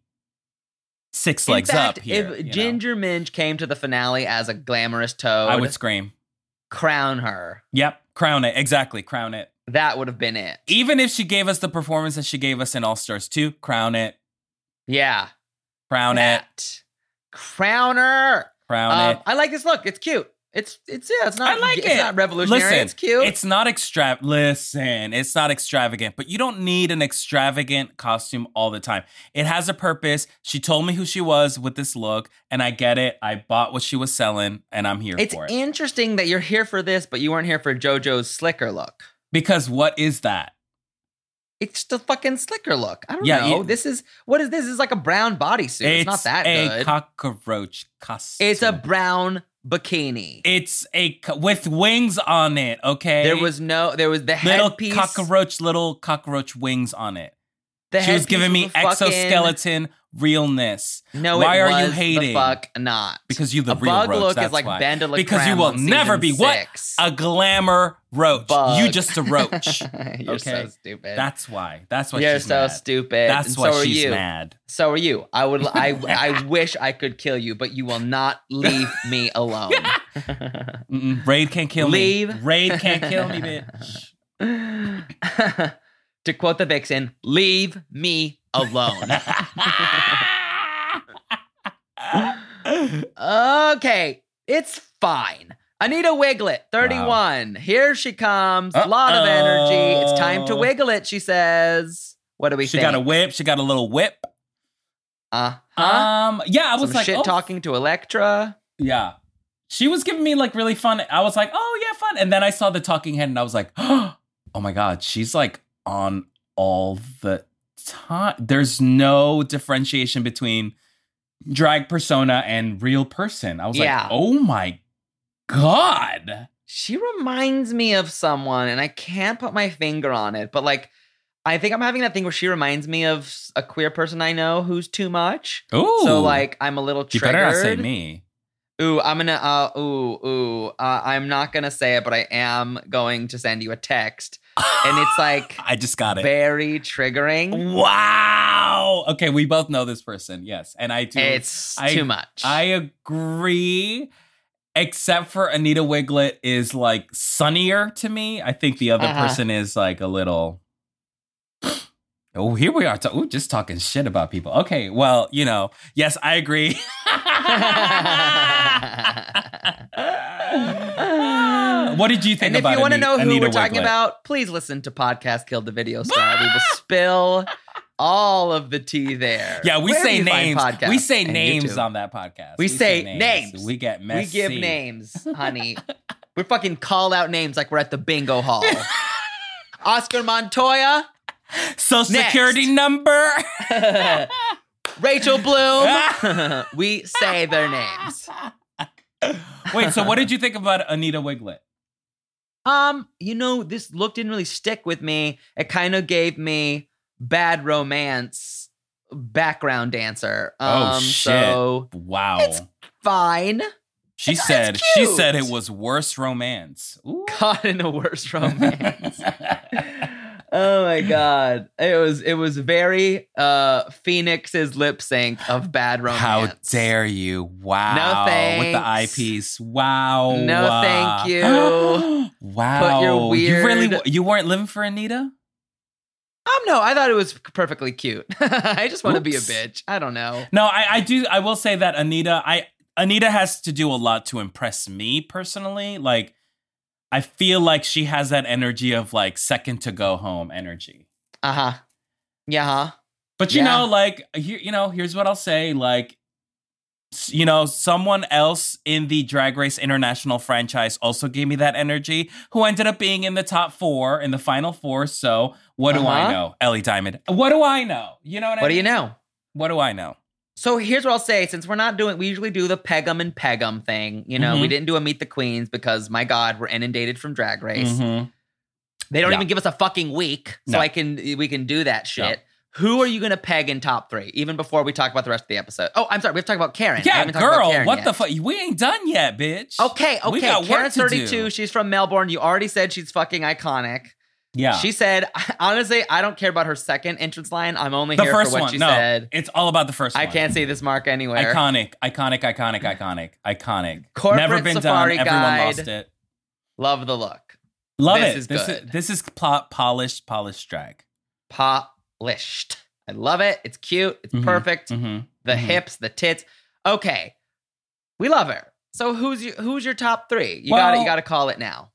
six In legs fact, up here. if you know? Ginger Minge came to the finale as a glamorous toad, I would scream. crown her. Yep, crown it. Exactly, crown it. That would have been it. Even if she gave us the performance that she gave us in All Stars two, crown it, Yeah. crown it, That. Crown her. crown Um, it. I like this look. It's cute. It's it's yeah. It's not. I like it's it. not revolutionary. Listen, it's cute. It's not extra. Listen, it's not extravagant, but you don't need an extravagant costume all the time. It has a purpose. She told me who she was with this look, and I get it. I bought what she was selling, and I'm here It's for it. interesting that you're here for this, but you weren't here for JoJo's slicker look. Because what is that? It's just a fucking slicker look. I don't Yeah, know. you- this is what is this? It's like a brown bodysuit. It's, not that a good. cockroach costume. It's a brown bikini. It's a co- with wings on it. Okay, There was no. There was the little headpiece. cockroach, little cockroach wings on it. The She was headpiece giving me a fucking- exoskeleton realness. No, Why it are you was hating? The fuck not. Because you the a real bug roach, look that's is like why. Banda La Because you Creme will on never season be what? six. A glamour roach. Bug. You just a roach. You're Okay. so stupid. That's why. That's why You're she's so mad. stupid. That's and why so are she's you. mad. So are you. I would. I. I wish I could kill you, but you will not leave me alone. Mm-mm. Raid can't kill Leave. me. Raid can't kill me, bitch. To quote the Vixen, "Leave me alone." Okay, it's fine. Anita Wiglet, thirty-one. Here she comes. A lot of energy. It's time to Uh-oh. wiggle it, she says. What do we She think? got a whip. She got a little whip. Uh huh. Um, yeah, I was Some like, shit oh, talking to Elektra. yeah. She was giving me like really fun. I was like, oh yeah, fun. And then I saw the talking head, and I was like, oh my god, she's like on all the time. There's no differentiation between drag persona and real person. I was Yeah. like, oh my god. She reminds me of someone, and I can't put my finger on it, but like, I think I'm having that thing where she reminds me of a queer person I know who's too much. Ooh. So like, I'm a little you triggered. better not say me. Ooh, I'm gonna. Uh, ooh, ooh. Uh, I'm not gonna say it, but I am going to send you a text, and it's like I just got it. very triggering. Wow. Okay, we both know this person. Yes, and I do. It's I- too much. I agree. Except for Anita Wiglet is like sunnier to me. I think the other Uh-huh. person is like a little. Oh, here we are. To- Ooh, just talking shit about people. Okay, well, you know, yes, I agree. What did you think and if about you want to Anita- know who Anita we're talking Wiglet? about, please listen to Podcast Killed the Video Star. We will spill all of the tea there. Yeah, we Where do say you find names. podcasts? We say And names YouTube. on that podcast. We say names. We get We messy. give names, honey. We fucking call out names like we're at the bingo hall. Oscar Montoya, Social Next. security number. Rachel Bloom. We say their names. Wait, so what did you think about Anita Wiglet? Um, you know, this look didn't really stick with me. It kind of gave me Bad Romance background dancer. Um, Oh, shit. So Wow. It's fine. She it's said she cute. said it was worse romance. Ooh. Caught in a worse romance. Oh my god. It was it was very uh Phoenix's lip sync of Bad Romance. How dare you? Wow. No With the thanks. eyepiece. Wow. No, Uh, thank you. Wow. Put your You really weird- you weren't living for Anita? Um no, I thought it was perfectly cute. I just want to be a Oops. bitch. I don't know. No, I, I do I will say that Anita I Anita has to do a lot to impress me personally. Like I feel like she has that energy of like second to go home energy. Uh-huh. Yeah, huh? But you Yeah. know, like here, you know, here's what I'll say: like, You know, someone else in the Drag Race International franchise also gave me that energy, who ended up being in the top four, in the final four. So what do Uh-huh. I know? Ellie Diamond. What do I know? You know what I What do mean? you know? What do I know? So here's what I'll say. Since we're not doing, we usually do the Pegum and Pegum thing. You know, Mhm. we didn't do a Meet the Queens because, my God, we're inundated from Drag Race. Mhm. They don't Yeah. even give us a fucking week, so No. I can we can do that shit. No. Who are you going to peg in top three, even before we talk about the rest of the episode? Oh, I'm sorry. We have to talk about Karen. I Yeah, haven't talked about girl, Karen what yet. the fuck? We ain't done yet, bitch. Okay, okay. We got work Karen's to do. thirty-two. She's from Melbourne. You already said she's fucking iconic. Yeah. She said, honestly, I don't care about her second entrance line. I'm only the here first for what one. she No, said. it's all about the first I one. can't see this mark anywhere. Iconic, iconic, iconic, iconic, iconic. Corporate Never been Safari done. Everyone Guide. lost it. Love the look. Love This it. is this good. is this is pl- polished, polished drag. Polished. I love it. It's cute. It's Mhm, perfect. mhm, The mhm. hips, the tits. Okay. We love her. So who's your, who's your top three? You Well- got you got to call it now.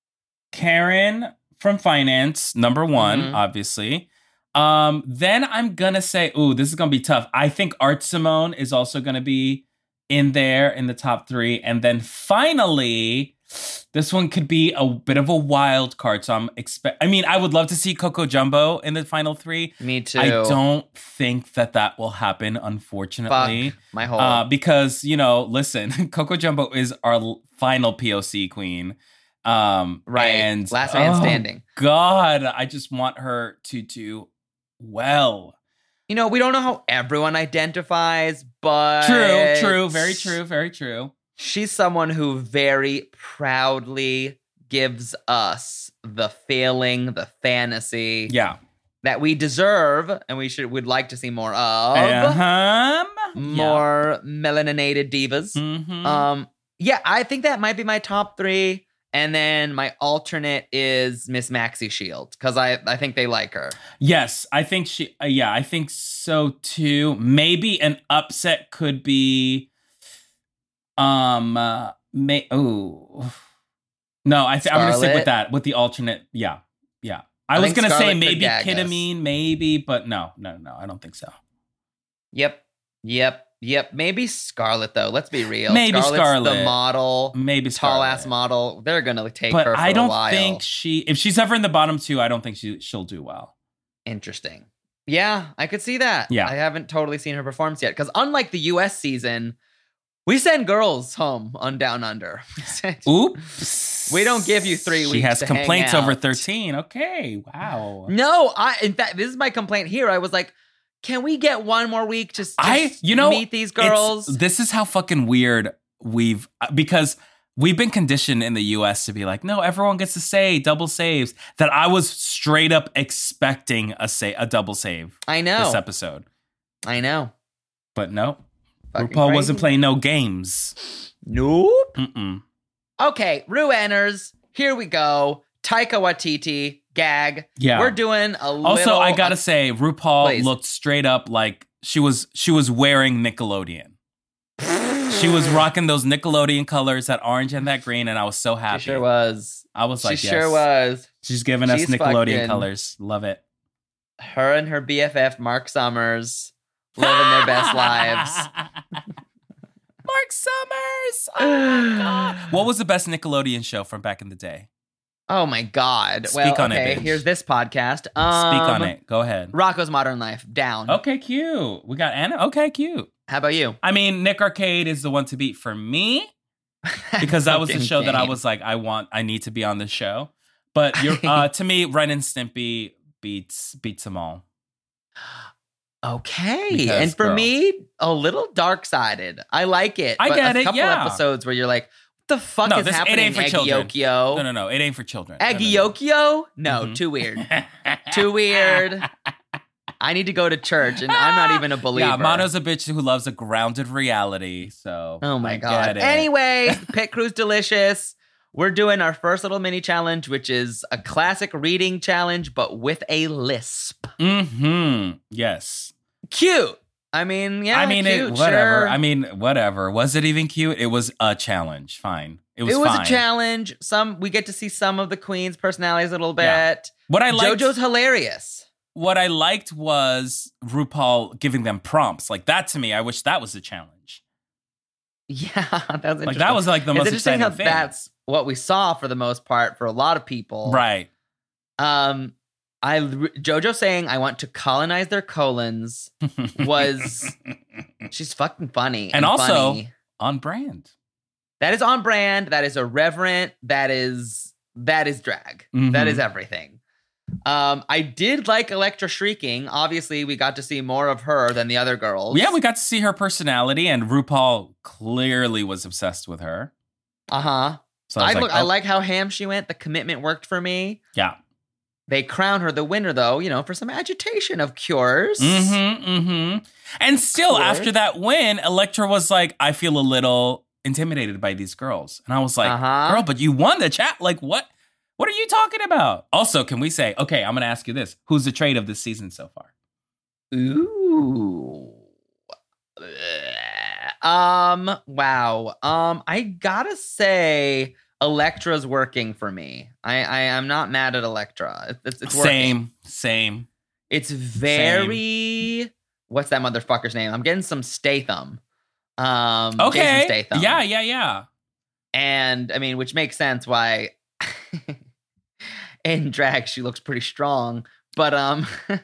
Karen from finance, number one, Mhm. obviously. Um, then I'm gonna say, ooh, this is gonna be tough. I think Art Simone is also gonna be in there in the top three. And then finally, this one could be a bit of a wild card. So I'm expect I mean, I would love to see Coco Jumbo in the final three. Me too. I don't think that that will happen, unfortunately. Fuck my whole. Uh, because, you know, listen, Coco Jumbo is our l- final P O C queen. Um, right. And Last man oh, standing. God, I just want her to do well. You know, we don't know how everyone identifies, but True, true, very true, very true. She's someone who very proudly gives us the feeling, the fantasy Yeah. that we deserve and we should would like to see more of. Uh-huh. More melaninated divas. Yeah. Mhm. Um, yeah, I think that might be my top three. And then my alternate is Miss Maxie Shield because I, I think they like her. Yes, I think she. Uh, yeah, I think so too. Maybe an upset could be. Um. Uh, may. Oh. No, I th- I'm gonna stick Scarlett? with that with the alternate. Yeah, yeah. I, I was think gonna say Scarlett could maybe gag us. ketamine, maybe, but no, no, no. I don't think so. Yep, yep, yep. Maybe Scarlett though. Let's be real. Maybe Scarlett's Scarlett. the model, Maybe tall Scarlett. ass model. They're gonna take But her for I a don't while. think she. If she's ever in the bottom two, I don't think she she'll do well. Interesting. Yeah, I could see that. Yeah. I haven't totally seen her performance yet because unlike the U S season, we send girls home on Down Under. Oops. We don't give you three She weeks has to hang complaints over out. thirteen. Okay. Wow. No, I. In fact, this is my complaint here. I was like, can we get one more week to just I, you know, meet these it's- girls? This is how fucking weird we've because we've been conditioned in the U S to be like, no, everyone gets to say double saves. That I was straight up expecting a say a double save I know. this episode, I know. but no, Fucking RuPaul wasn't crazy. playing no games. Nope. Mm-mm. Okay, Ruanners, here we go. Taika Waititi, gag. Yeah. We're doing a little. Also, I gotta say, RuPaul Please. looked straight up like she was she was wearing Nickelodeon. She was rocking those Nickelodeon colors, that orange and that green, and I was so happy. She sure was. I was like, she yes. sure was. She's giving us She's Nickelodeon fucking- colors. Love it. Her and her B F F, Mark Summers, living their best lives. Mark Summers. Oh my god. What was the best Nickelodeon show from back in the day? Oh my God. Speak well, on it, okay, bitch. here's this podcast. Um, Speak on it. Go ahead. Rocco's Modern Life, down. Okay, cute. We got Anna. Okay, cute. How about you? I mean, Nick Arcade is the one to beat for me because that was the Fucking show that I game. was like, I want, I need to be on this show. But you're, uh, to me, Ren and Stimpy beats beats them all. Okay. Because, and for girl. me, a little dark sided. I like it. I but get a it, couple yeah. episodes where you're like, what the fuck No, is this- it happening, ain't for children. Aggiocchio? No, no, no. It ain't for children. No, no, no. Aggiocchio? No, Mhm. too weird. Too weird. I need to go to church, and I'm not even a believer. Yeah, Mono's a bitch who loves a grounded reality. So, Oh my I God. get it. Anyway, Pit Crew's delicious. We're doing our first little mini challenge, which is a classic reading challenge, but with a lisp. Mm-hmm. Yes. Cute. I mean, yeah, I mean, cute, it, whatever. sure. I mean, whatever. Was it even cute? It was a challenge. Fine. It was. it was fine. a challenge. Some we get to see some of the queen's personalities a little bit. Yeah. What I liked. JoJo's hilarious. What I liked was RuPaul giving them prompts like that. To me, I wish that was a challenge. Yeah, that was interesting. Like that was like the it's most interesting exciting how thing. that's what we saw for the most part for a lot of people. Right. Um, I JoJo saying I want to colonize their colons was she's fucking funny And also- funny. On brand. That is on brand. That is irreverent. That is that is drag. Mhm. That is everything. Um, I did like Elektra shrieking. Obviously, we got to see more of her than the other girls. Yeah, we got to see her personality, and RuPaul clearly was obsessed with her. Uh huh. So I I was look. like, I oh, like how ham she went. The commitment worked for me. yeah. They crown her the winner, though. You know, for some agitation of cures. Mm-hmm, mm-hmm. And still, Cool. after that win, Elektra was like, I feel a little intimidated by these girls. And I was like, Uh-huh. girl, but you won the chat. Like, what? What are you talking about? Also, can we say, okay, I'm going to ask you this. Who's the trade of this season so far? Ooh. Um. Wow. Um. I gotta say, Elektra's working for me. I. I am not mad at Elektra. It's. It's, it's working. Same, same. It's very. What's that motherfucker's name? I'm getting some Statham. Um. Jason Okay. Statham. Yeah, yeah, yeah. And I mean, which makes sense why. In drag, she looks pretty strong, but um.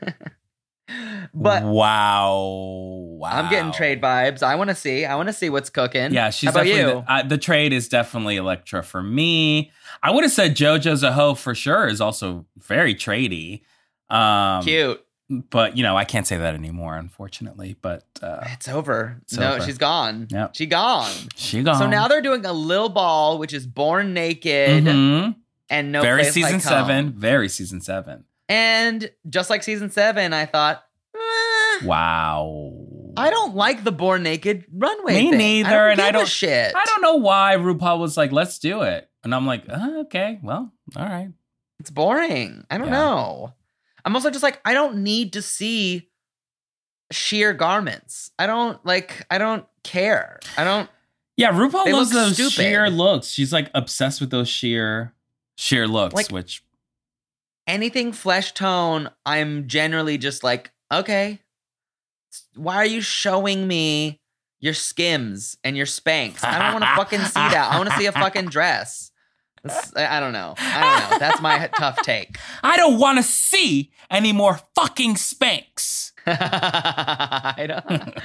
But wow, wow. I'm getting trade vibes. I want to see. I want to see what's cooking. Yeah, she's How about definitely you? The, uh, the trade is definitely Elektra for me. I would have said JoJo Zaho for sure is also very tradey. Um, Cute. But you know, I can't say that anymore, unfortunately. But uh, It's over. It's no, over. she's gone. Yep. She gone. she gone. So now they're doing a Lil Ball, which is Born Naked Mhm. and No very Place season Like seven, Home. very season seven. And just like season seven, I thought, eh, Wow. I don't like the Born Naked runway. Me thing. neither, I don't and give I a don't- shit. I don't know why RuPaul was like, "Let's do it," and I'm like, uh, "Okay, well, all right." It's boring. I don't Yeah. know. I'm also just like, I don't need to see sheer garments. I don't like. I don't care. I don't. Yeah, RuPaul They loves look those stupid. sheer looks. She's like obsessed with those sheer, sheer looks. Like- which Anything flesh tone, I'm generally just like, okay, why are you showing me your Skims and your Spanx? I don't want to fucking see that. I want to see a fucking dress. This- I I don't know. I don't know. That's my tough take. I don't want to see any more fucking Spanx. I don't.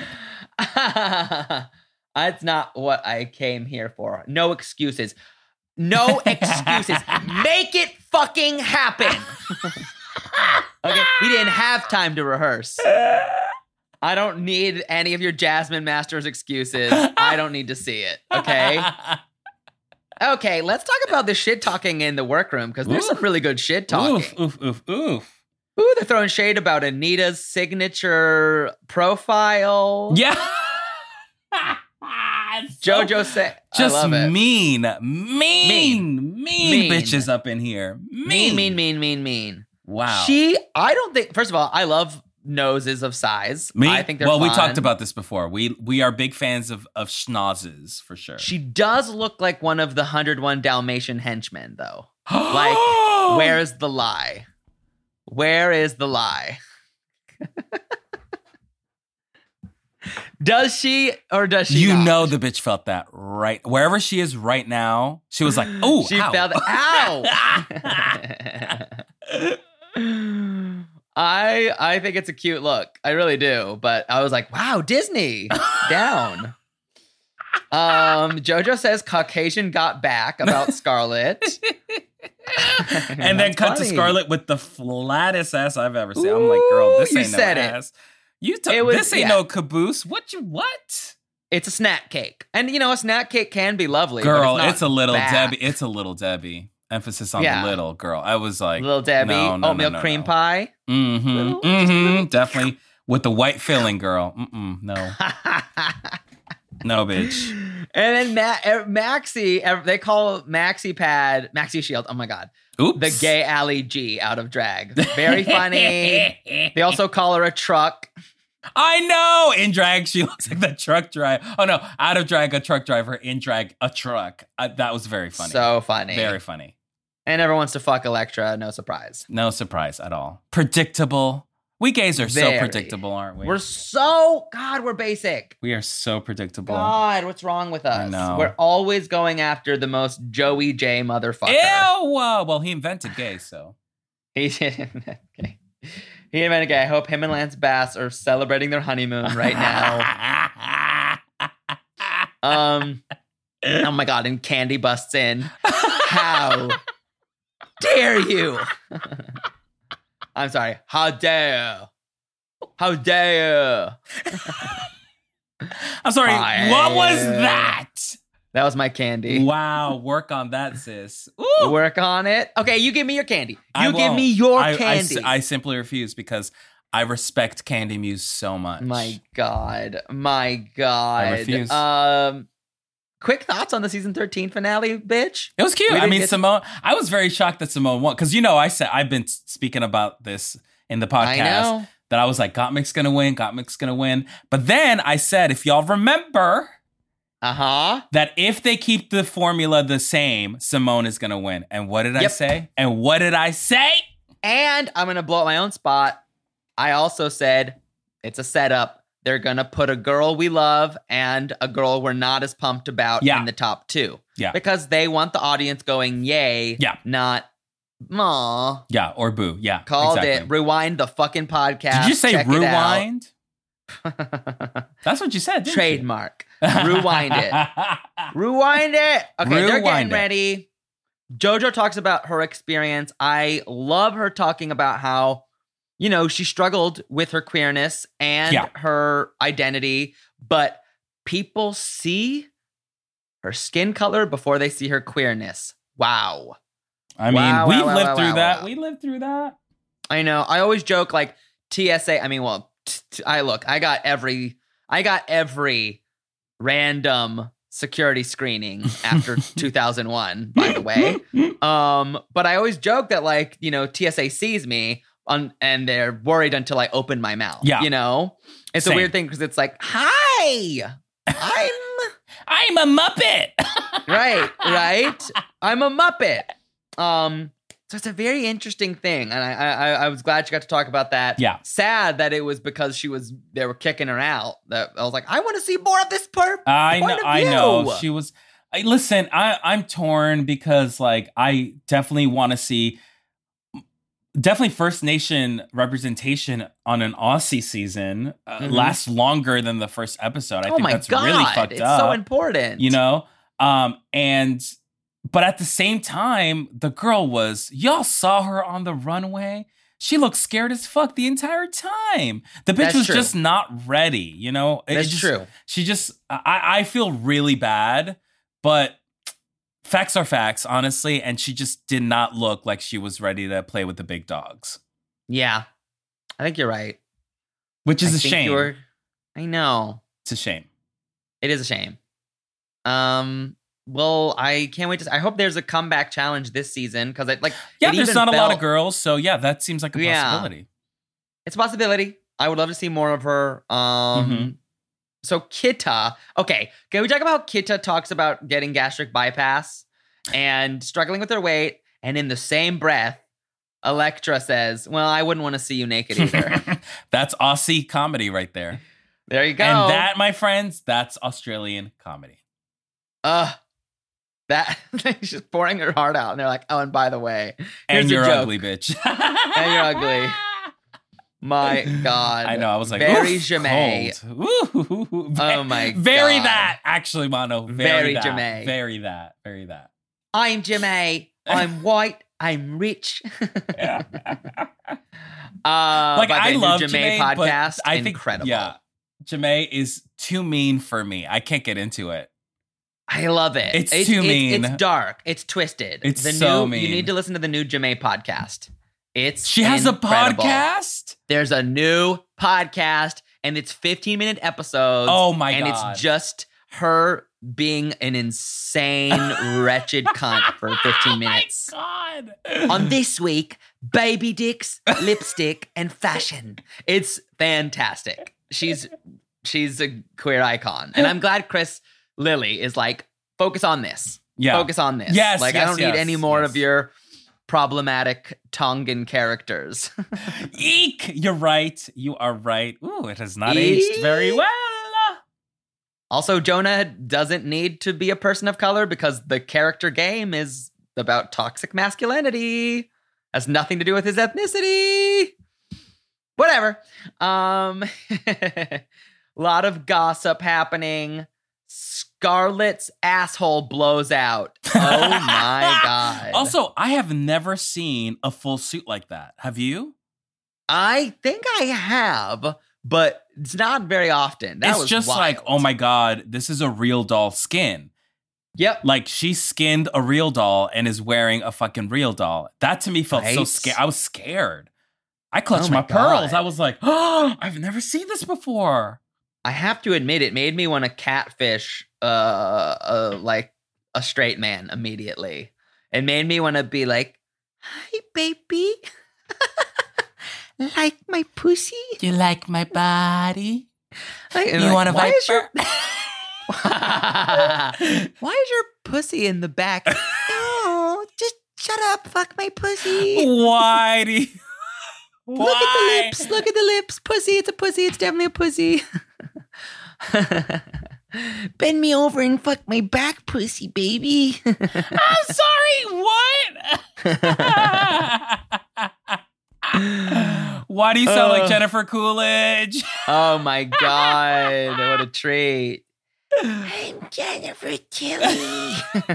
That's not what I came here for. No excuses. No excuses. Make it fucking happen. Okay, we didn't have time to rehearse. I don't need any of your Jasmine Masters excuses. I don't need to see it. Okay. Okay, let's talk about the shit talking in the workroom because there's some Oof. really good shit talking. Oof, oof, oof, oof. Ooh, they're throwing shade about Anita's signature profile. Yeah. So JoJo said, just I love it. mean, mean, mean, Mean. bitches up in here. Mean, mean, mean, mean, mean. Wow. She, I don't think. First of all, I love noses of size. Me? I think they're well, we fun. talked about this before. We we are big fans of of schnozzes for sure. She does look like one of the one oh one Dalmatian henchmen, though. Like, where's the lie? Where is the lie? Does she or does she? You not? know the bitch felt that right wherever she is right now. She was like, "Oh, she ow. felt ow." I I think it's a cute look. I really do. But I was like, wow, Disney down. Um, JoJo says Caucasian got back about Scarlett. and then That's cut to funny. Scarlett with the flattest ass I've ever seen. I'm like, girl, this Ooh, you ain't no said it. ass. You t- It was- this ain't yeah. no caboose. What you what? It's a snack cake. And you know, a snack cake can be lovely. but Girl, it's, not it's, a little bad. Debbie. It's a little Debbie. Emphasis on Yeah. the little girl. I was like, Little Debbie, no, no, oatmeal no, no, cream no. pie. Mm-hmm. Little- Mm-hmm. Definitely with the white filling, girl. Mm-mm. No. No, bitch. And then Ma- er, Maxi, er, they call Maxi Pad, Maxi Shield. Oh my God. Oops. The gay Ali G out of drag. Very funny. They also call her a truck. I know. In drag, she looks like the truck driver. Oh no, out of drag, a truck driver. In drag, a truck. Uh, that was very funny. So funny. Very funny. And everyone wants to fuck Elektra. No surprise. No surprise at all. Predictable, We gays are Very. so predictable, aren't we? We're so God, we're basic. we are so predictable. God, what's wrong with us? know. We're always going after the most Joey J motherfucker. Ew! Uh, well, he invented gay, so. He okay. He invented gay. I hope him and Lance Bass are celebrating their honeymoon right now. um, oh my God! And Candy busts in. How dare you? I'm sorry. How dare you? How dare you? I'm sorry, Fine. what was that? That was my candy. Wow, work on that, sis. Ooh. Work on it. Okay, you give me your candy. You I give won't. me your I, I candy. s- I simply refuse because I respect Candy Muse so much. My God. My God. refuse. Um, quick thoughts on the season thirteen finale, bitch? It was cute. We I didn't mean, get- Simone, I was very shocked that Simone won because, you know, I said, I've been speaking about this in the podcast. I know. That I was like, Gottmik's gonna win, Gottmik's gonna win. But then I said, if y'all remember, Uh-huh. that if they keep the formula the same, Simone is gonna win. And what did I Yep. say? And what did I say? And I'm going to blow up my own spot. I also said it's a setup. They're going to put a girl we love and a girl we're not as pumped about Yeah. in the top two. Yeah. Because they want the audience going, yay. Yeah. Not, aw. Yeah, or boo. Yeah. Called exactly. it. Rewind the fucking podcast. Did you say Check it out. rewind? That's what you said, didn't Trademark. you? Rewind it. Rewind it. Okay, they're Rewind getting it. ready. JoJo talks about her experience. I love her talking about how, you know, she struggled with her queerness and Yeah. her identity, but people see her skin color before they see her queerness. Wow. I mean, Wow, we've wow, wow, lived wow, through wow, that. wow. We lived through that. I know. I always joke like T S A. I mean, well, t- t- I look, I got every, I got every random security screening after two thousand one, by the way. Um, but I always joke that like, you know, T S A sees me on, and they're worried until I open my mouth. Yeah. You know, it's Same. a weird thing because it's like, hi, I'm I'm a Muppet. right, right. I'm a Muppet. Um, so it's a very interesting thing, and I, I, I was glad she got to talk about that. Yeah. Sad that it was because she was they were kicking her out. That I was like, I want to see more of this perp. I know. point of I know. view. She was. I, listen, I, I'm torn because, like, I definitely want to see definitely First Nation representation on an Aussie season uh, Mhm. lasts longer than the first episode. I oh think my that's god, really fucked it's up. so important. You know, um, and but at the same time, the girl was. Y'all saw her on the runway. She looked scared as fuck the entire time. The bitch That's was true. just not ready. You know, It That's just- true. She just, I, I feel really bad, but facts are facts, honestly. And she just did not look like she was ready to play with the big dogs, Yeah, I think you're right. which is I a think shame. you're- I know It's a shame. it is a shame. Um. Well, I can't wait to. I hope there's a comeback challenge this season because I like. Yeah, it there's even not a lot of felt- girls. So yeah, that seems like a Yeah. possibility. It's a possibility. I would love to see more of her. Um, Mhm. So Kita, okay, can we talk about how Kita talks about getting gastric bypass and struggling with her weight, and in the same breath, Elektra says, "Well, I wouldn't want to see you naked either." That's Aussie comedy right there. There you go. And that, my friends, that's Australian comedy. uh, that she's just pouring her heart out, and they're like, "Oh, and by the way, here's And a you're joke. ugly, bitch. And you're ugly." My God, I know. I was like, very oof, Jamae. cold. Ooh, Oh my Very God. that, actually, Mono. Very, Very that. Jamae. Very that. Very that. I'm Jamae. I'm white. I'm rich. Yeah. Uh, like but I the new love Jamae Jamae, but podcast. I think incredible. yeah, Jamae is too mean for me. I can't get into it. I love it. It's too mean. It's, dark. It's twisted. It's the so new, mean. You need to listen to the new Jamae podcast. It's She has incredible. a podcast. There's a new podcast, and it's fifteen minute episodes. Oh my and God. it's just her being an insane, wretched cunt for fifteen minutes. Oh my God. On this week, baby dicks, lipstick, and fashion. It's fantastic. She's she's a queer icon, and I'm glad Chris Lilly is like, focus on this. Yeah. Focus on this. Yes, like I yes, don't yes, need any more yes. of your problematic Tongan characters. Eek! You're right. You are right. Ooh, it has not Eek. aged very well. Also, Jonah doesn't need to be a person of color because the character game is about toxic masculinity. Has nothing to do with his ethnicity. Whatever. Um, a lot of gossip happening. Scarlett's asshole blows out. Oh my God. Also, I have never seen a full suit like that. Have you? I think I have, but it's not very often. That it's was just wild. like, oh my God, this is a real doll skin. Yep. Like she skinned a real doll and is wearing a fucking real doll. That to me felt so Right? scared. I was scared. I clutched Oh my my, pearls. God. I was like, oh, I've never seen this before. I have to admit, it made me want to catfish, uh, uh, like a straight man immediately. It made me want to be like, "Hi, baby, like my pussy." You like my body? Like, and You like, wanna why vibe is your why is your pussy in the back? No, just shut up. Fuck my pussy. Why do you... Why? Look at the lips. Look at the lips. Pussy. It's a pussy. It's definitely a pussy. Bend me over and fuck my back, pussy, baby. I'm sorry, what? Why do you sound Uh. like Jennifer Coolidge? Oh my God. What a treat. I'm Jennifer Tilly.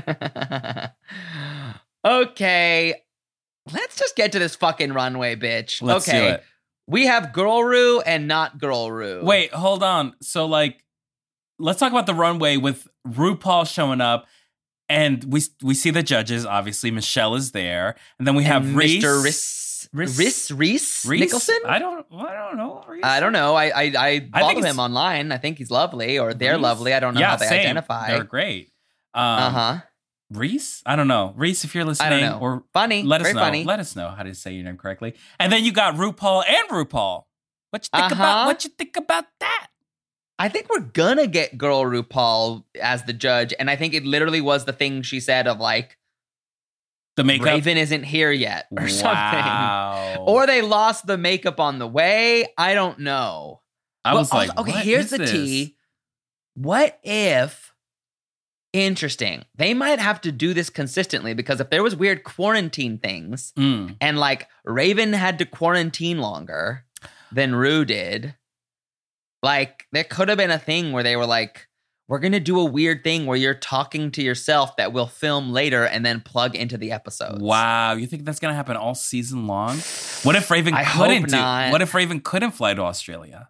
Okay. Let's just get to this fucking runway, bitch. Let's okay. do it. We have Girl Rue and not Girl Rue. Wait, hold on. So, like, let's talk about the runway with RuPaul showing up, and we we see the judges. Obviously, Michelle is there, and then we have And Reese. Mister Riss, Riss- Riss, Reese, Reese? Nicholson? I don't. I don't know. Reese? I don't know. I I, I I follow think it's- him online. I think he's lovely, or they're Reese? lovely. I don't know yeah, how they same. identify. They're great. Um, Uh huh. Reese? I don't know. Reese, if you're listening, I don't know. or Funny. let us Very know. funny. Let us know how to say your name correctly. And then you got RuPaul and RuPaul. What you think Uh-huh. about? What you think about that? I think we're gonna get Girl RuPaul as the judge, and I think it literally was the thing she said of like, The makeup. Raven isn't here yet, or something. Wow. Or they lost the makeup on the way. I don't know. I Well, was like, also- okay, what here's is the this? tea. What if? Interesting. They might have to do this consistently because if there was weird quarantine things Mm. and like Raven had to quarantine longer than Rue did, like there could have been a thing where they were like, we're going to do a weird thing where you're talking to yourself that we'll film later and then plug into the episodes. Wow, you think that's gonna happen all season long? What if Raven I hope couldn't do? not. What if Raven couldn't fly to Australia?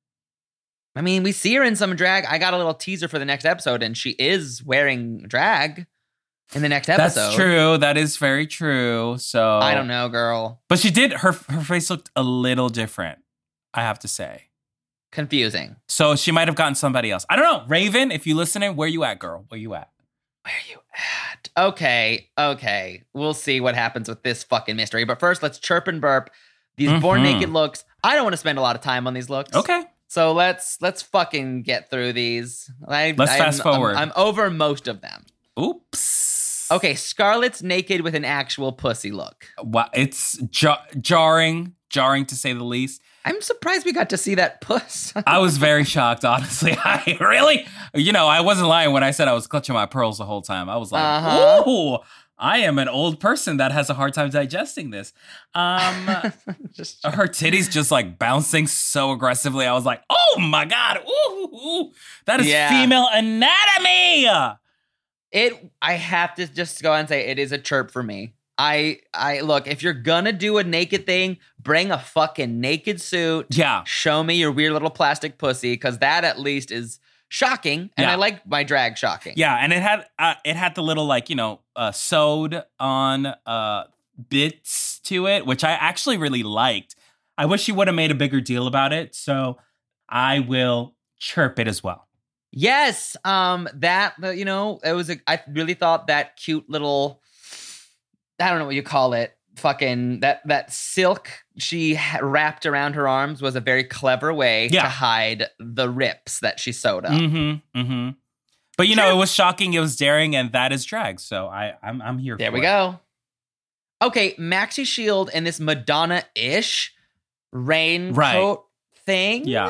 I mean, we see her in some drag. I got a little teaser for the next episode, and she is wearing drag in the next episode. That's true. That is very true. So I don't know, girl. but she did. Her her face looked a little different, I have to say. Confusing. So she might have gotten somebody else. I don't know. Raven, if you listening, where you at, girl? Where you at? Where are you at? Okay, okay. We'll see what happens with this fucking mystery. But first, let's chirp and burp. These born Mhm. naked looks. I don't want to spend a lot of time on these looks. Okay. So let's let's fucking get through these. I, Let's I'm- fast forward. I'm, I'm over most of them. Oops. Okay, Scarlett's naked with an actual pussy look. Wow, it's jar- jarring, jarring to say the least. I'm surprised we got to see that puss. I was very shocked, honestly. I really, you know, I wasn't lying when I said I was clutching my pearls the whole time. I was like, Uh-huh. ooh, I am an old person that has a hard time digesting this. Um, Just her titties just like bouncing so aggressively. I was like, oh my God, ooh, ooh, ooh. That is Yeah. female anatomy. It. I have to just go and say it is a chirp for me. I. I look. If you're gonna do a naked thing, bring a fucking naked suit. Yeah. Show me your weird little plastic pussy, because that at least is shocking, and Yeah. I like my drag shocking. Yeah, and it had uh, it had the little like you know uh, sewed on uh, bits to it, which I actually really liked. I wish you would have made a bigger deal about it, so I will chirp it as well. Yes. Um. That. uh, You know. It was. A, I really thought that cute little. I don't know what you call it. Fucking that that silk she ha- wrapped around her arms was a very clever way Yeah. to hide the rips that she sewed up. Mm-hmm. Mm-hmm. But you know, it was shocking, it was daring, and that is drag. So I I'm I'm here. There for we it. go. Okay, Maxi Shield and this Madonna-ish raincoat Right. thing. Yeah.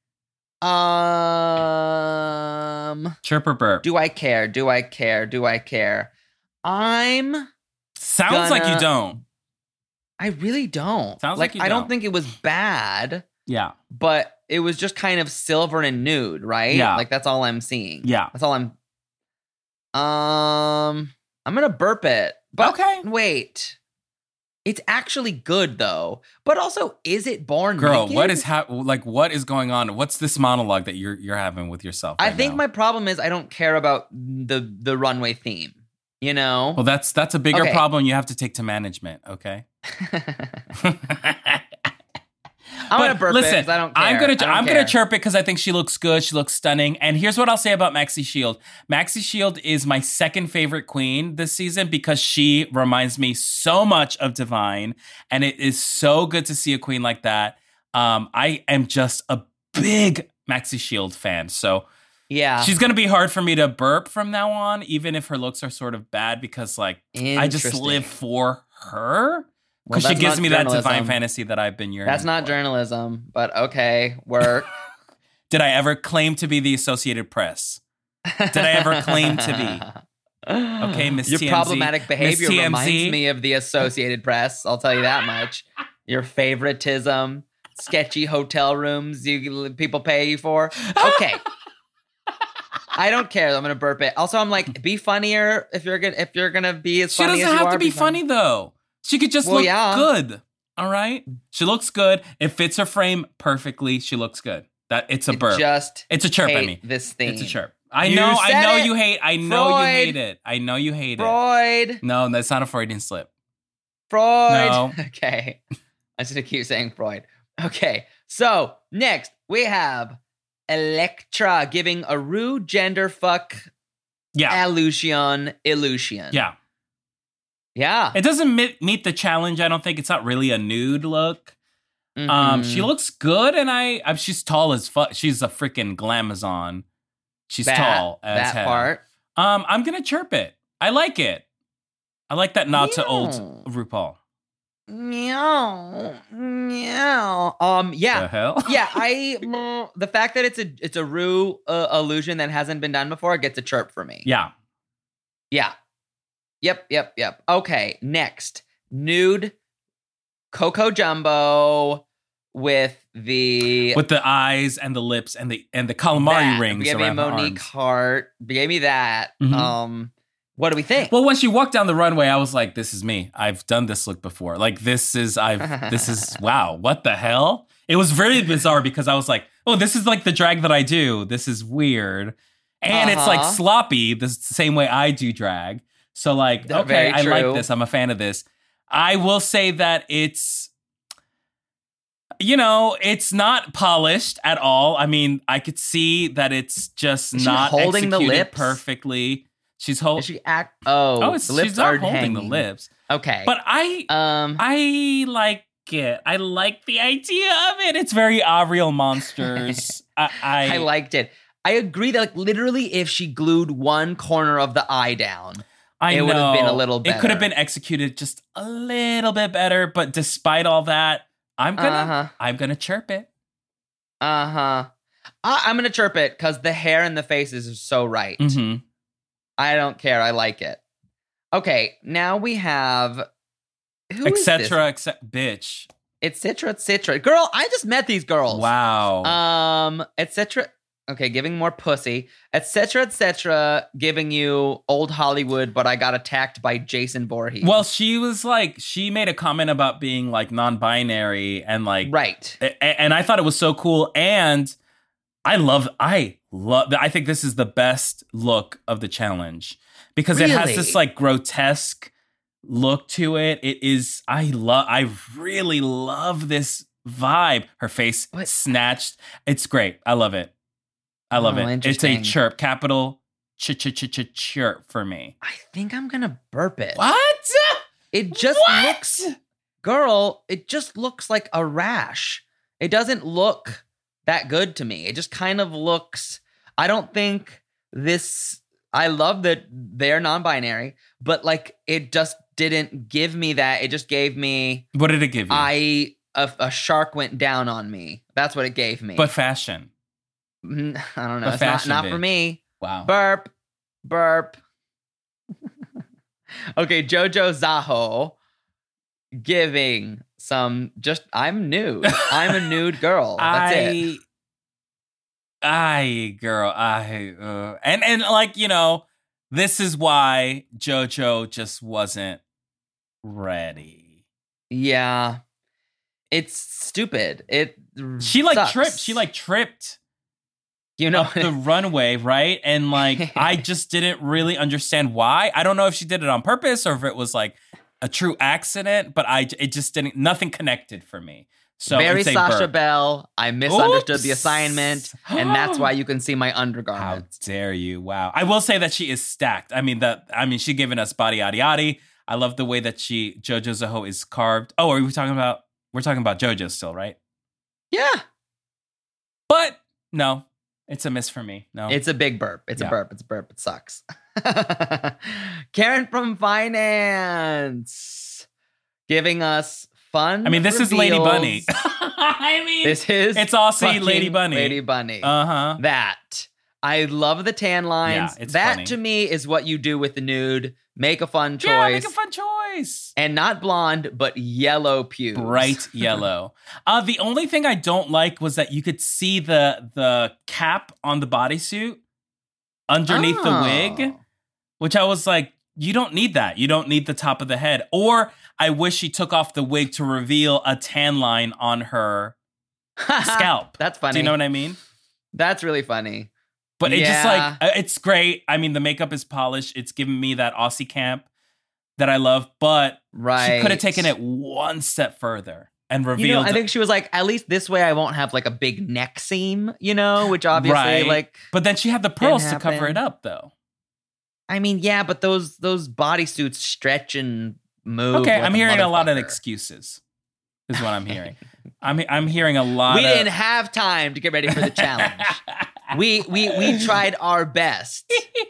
Um, Chirp or burp? do I care? Do I care? Do I care? I'm Sounds like you gonna- don't. I really don't. Sounds like you I don't don't. think it was bad, Yeah. but it was just kind of silver and nude, right? Yeah. Like that's all I'm seeing. Yeah. That's all I'm Um I'm gonna burp it. But Okay. wait. It's actually good though. But also, is it born Girl, naked? what is hap- like what is going on? What's this monologue that you're you're having with yourself? I right think now? my problem is I don't care about the the runway theme. You know? Well, that's that's a bigger Okay. problem you have to take to management, okay? I'm gonna But burp listen, it 'cause I don't care. I'm gonna I don't I'm care. gonna chirp it because I think she looks good. She looks stunning. And here's what I'll say about Maxi Shield. Maxi Shield is my second favorite queen this season because she reminds me so much of Divine, and it is so good to see a queen like that. Um, I am just a big Maxi Shield fan, so Yeah. she's gonna be hard for me to burp from now on, even if her looks are sort of bad because like I just Interesting. live for her. Well, Because she that's gives not me that journalism. divine fantasy that I've been yearning That's not for. journalism, but okay, work. Did I ever claim to be the Associated Press? Did I ever claim to be? Okay, Miss Your T M Z. problematic behavior Miss T M Z. reminds me of the Associated Press. I'll tell you that much. Your favoritism, sketchy hotel rooms you people pay you for. Okay. I don't care. I'm gonna burp it. Also, I'm like, be funnier if you're gonna if you're gonna be as She funny doesn't as you have are, to be funny though. She could just Well, look yeah. good. All right, she looks good. It fits her frame perfectly. She looks good. That it's a I burp. Just It's a chirp. hate I mean, this thing. it's a chirp. I You know. I said know it. you hate. I know you Freud. hate it. I know you hate it. Freud. No, that's not a Freudian slip. Freud. No. Okay. I'm just gonna keep saying Freud. Okay. So next we have Electra giving a rude gender fuck Yeah, illusion illusion. yeah. Yeah. It doesn't meet, meet the challenge. I don't think it's not really a nude look. Um, Mhm. she looks good, and I, I'm, she's tall as fuck. She's a freaking glamazon. She's that, tall as that hell. part. Um, I'm gonna chirp it. I like it. I like that nod to old Meow. RuPaul. Meow. Meow. Um yeah. The hell? Yeah, I mm, the fact that it's a it's a Rue uh, illusion that hasn't been done before gets a chirp for me. Yeah. Yeah. Yep, yep, yep. Okay, next. Nude Coco Jumbo with the With the eyes and the lips and the and the calamari that. rings Gave me around her Monique arms. Hart. Gave me that. Mhm. Um what do we think? Well, when she walked down the runway, I was like, "This is me. I've done this look before. Like this is I've this is wow. What the hell?" It was very bizarre because I was like, "Oh, this is like the drag that I do. This is weird." And it's like Uh-huh. sloppy, the same way I do drag. So like, Th- okay, very I like true. this. I'm a fan of this. I will say that it's, you know, it's not polished at all. I mean, I could see that it's just Is she not holding the executed lips? perfectly. She's holding. Is she act Oh, Oh, it's, the lips she's not are holding the hanging. lips. Okay. But I, um I like it. I like the idea of it. It's very Ariel Monsters. I, I, I liked it. I agree that like literally if she glued one corner of the eye down, I it know. would have been a little It could have better. been executed just a little bit better. But despite all that, I'm gonna, Uh-huh. I'm gonna chirp it. Uh-huh. I- I'm gonna chirp it because the hair and the faces are so right. hmm I don't care. I like it. Okay, now we have who is Etc. this? Except, bitch. It's Citra, it's Citra. Girl, I just met these girls. Wow. Um, et cetera. Okay, giving more pussy, et cetera, et cetera. Giving you old Hollywood, but I got attacked by Jason Voorhees. well, she was like, she made a comment about being like non-binary and like, right. a- and I thought it was so cool. And I love, I love, I think this is the best look of the challenge because it has Really? this like grotesque look to it. It is, I love, I really love this vibe. Her face What? snatched. It's great. I love it. I love Oh, it. It's a interesting. chirp, capital ch ch ch ch chirp for me. I think I'm gonna burp it. What? It just What? looks, girl, it just looks like a rash. It doesn't look that good to me. It just kind of looks, I don't think this, I love that they're non binary, but like it just didn't give me that. It just gave me What did it give you? I a, a shark went down on me. That's what it gave me. but fashion. Mm, I don't know. But It's not, fashion, not bitch. for me. Wow. Burp. Burp. Okay, Jojo Zaho giving some just I'm nude. I'm a nude girl. That's I, it. I, girl, I, uh, and and like you know, this is why JoJo just wasn't ready. Yeah. It's stupid. It She like sucks. tripped. She like tripped you know up the runway, right? And like, I just didn't really understand why. I don't know if she did it on purpose or if it was like a true accident, but I it just didn't. Nothing connected for me. So very it's a Sasha burp. Bell. I misunderstood the Oops. assignment, and that's why you can see my How undergarments. dare you? Wow. I will say that she is stacked. I mean that. I mean she giving us body yaddy yaddy. I love the way that she JoJo Zaho is carved. Oh, are we talking about? We're talking about JoJo still, right? Yeah. But no, it's a miss for me. No, It's a big burp. It's Yeah. a burp. It's a burp. It sucks. Karen from Finance giving us fun. I mean this is Lady reveals. Bunny. I mean This is it's Aussie fucking Lady Bunny. Lady Bunny. Uh huh. That. I love the tan lines. Yeah, it's that funny. to me is what you do with the nude. Make a fun choice. Yeah, make a fun choice. And not blonde, but yellow pubes. Bright yellow. Uh, the only thing I don't like was that you could see the the cap on the bodysuit underneath the Oh. wig, which I was like, you don't need that. You don't need the top of the head. Or I wish she took off the wig to reveal a tan line on her scalp. That's funny. Do you know what I mean? That's really funny. But it just Yeah. like, uh, it's great. I mean, the makeup is polished. It's giving me that Aussie camp that I love, but Right. she could have taken it one step further and revealed. You know, I think she was like, at least this way I won't have like a big neck seam, you know, which obviously Right. like, But then she had the pearls to Didn't cover happen. it up, though. I mean, yeah, but those those bodysuits stretch and move. Okay, like I'm hearing a lot of motherfucker. excuses. Is what I'm hearing. I'm I'm hearing a lot. We of... didn't have time to get ready for the challenge. we we we tried our best.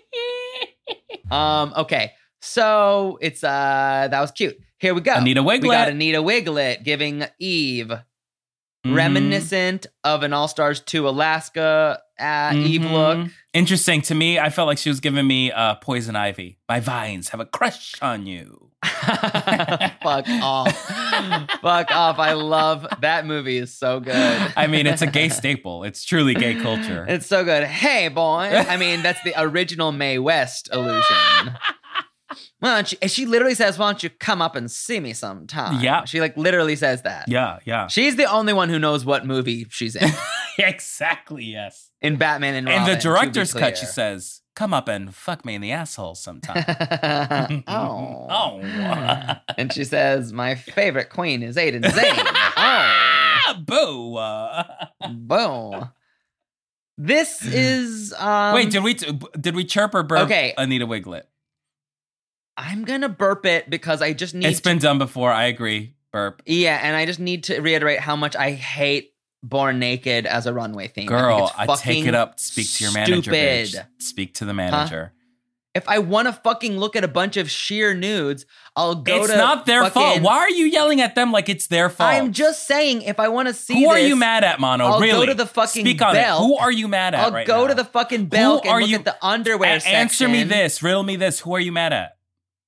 Um. Okay. So it's uh that was cute. Here we go. Anita Wiglet. We got Anita Wiglet giving Eve, Mhm. reminiscent of an All Stars two Alaska uh, Eve Mhm. look. Interesting to me. I felt like she was giving me uh, Poison Ivy. My vines have a crush on you. Fuck off. Fuck off. I love that movie. Is so good. I mean, it's a gay staple. It's truly gay culture. It's so good. Hey, boy. I mean, that's the original Mae West illusion. Why don't you, and she literally says, why don't you come up and see me sometime? Yeah. She like literally says that. yeah, yeah. She's the only one who knows what movie she's in. Exactly, yes. In Batman and In Robin. the to be director's cut, she clear. says, come up and fuck me in the asshole sometime. oh. Oh. And she says, my favorite queen is Aiden Zane. oh. Ah, boo. Uh, Boom. This is um Wait, did we did we chirp or burp Okay. Anita Wiglet? I'm gonna burp it because I just need It's to, been done before. I agree. Burp. yeah, and I just need to reiterate how much I hate Born Naked as a runway theme. Girl, I, I, think it's take fucking it up. Speak to your manager, stupid. bitch. Speak to the manager. If I want to fucking look at a bunch of sheer nudes, I'll go It's to not their fucking- fault. Why are you yelling at them like it's their fault? I'm just saying, if I want to see Who are this, you mad at, Mono? I'll go really? to the fucking Speak on Belk. it. Who are you mad at I'll right go now? to the fucking Belk and are look you- at the underwear A- section. Answer me this. Riddle me this. Who are you mad at?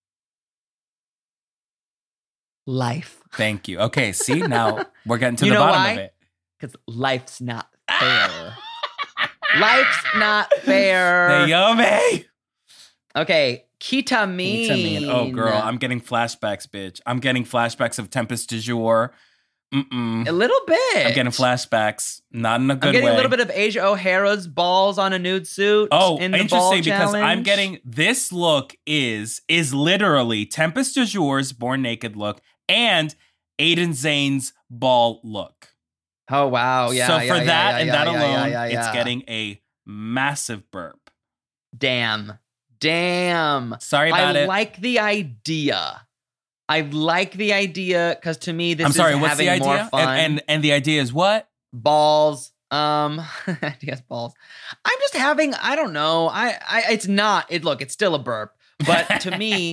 Life. Thank you. Okay, see, now we're getting to You the know bottom why? of it. Because life's not fair. Life's not fair. Hey, yummy. Okay, Ketamine. Ketamine. Oh, girl, I'm getting flashbacks, bitch. I'm getting flashbacks of Tempest du Jour. Mm-mm. a little bit. I'm getting flashbacks. Not in a good I'm getting way. a little bit of Asia O'Hara's balls on a nude suit. Oh, in the ball interesting, because I'm challenge. getting this look is is literally Tempest du Jour's Born Naked look and Aiden Zane's ball look. Oh wow, yeah. so yeah, for yeah, that yeah, and yeah, that yeah, alone, yeah, yeah, it's yeah. getting a massive burp. damn, damn. Sorry about I it. like the idea. I like the idea because to me this I'm sorry. is What's having the idea? more fun. And, and and the idea is what? balls. Um, yes, balls. I'm just having. I don't know. I, I. It's not. It look. It's still a burp. But to me,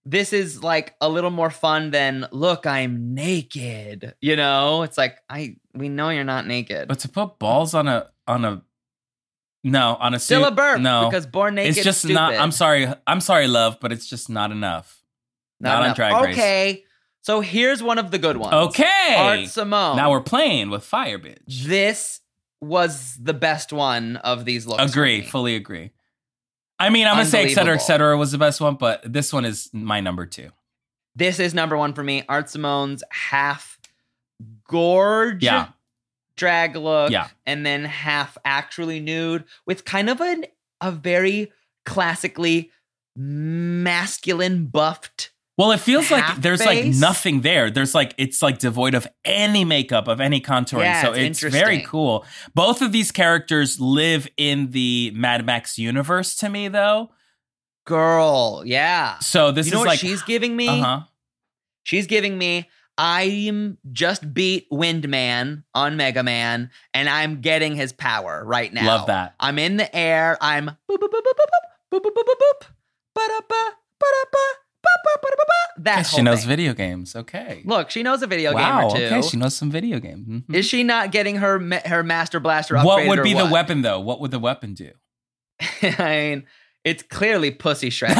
this is like a little more fun than look, I'm naked. You know, it's like I we know you're not naked. But to put balls on a on a no on a Still suit, a burp no, because born naked. it's just stupid. not. I'm sorry, I'm sorry, love, but it's just not enough. Not, on enough. Drag Race. Okay, so here's one of the good ones. Okay, Art Simone. now we're playing with fire, bitch. This was the best one of these looks. Agree, for me. fully agree. I mean, I'm gonna say et cetera, et Unbelievable. cetera was the best one, but this one is my number two. This is number one for me. Art Simone's half gorge Yeah. drag look, Yeah. and then half actually nude with kind of an a very classically masculine buffed. Well, it feels like Half there's like face? nothing there. There's like it's like devoid of any makeup, of any contouring. Yeah, so it's it's very interesting. cool. Both of these characters live in the Mad Max universe to me, though. Girl, yeah. So this you know is what like she's giving me? uh huh. She's giving me, I'm just beat Windman on Mega Man, and I'm getting his power right now. Love that. I'm in the air. I'm boop, boop, boop, boop, boop, boop, boop, boop, boop, boop, ba-da-ba, ba-da-ba, ba-ba-ba-da-ba-ba. That She whole knows thing. video games. Okay. Look, she knows a video wow. game or two. Okay. She knows some video games. Mhm. Is she not getting her ma- her Master Blaster upgraded What would or be the what? weapon though? What would the weapon do? I mean, it's clearly Pussy Shredder.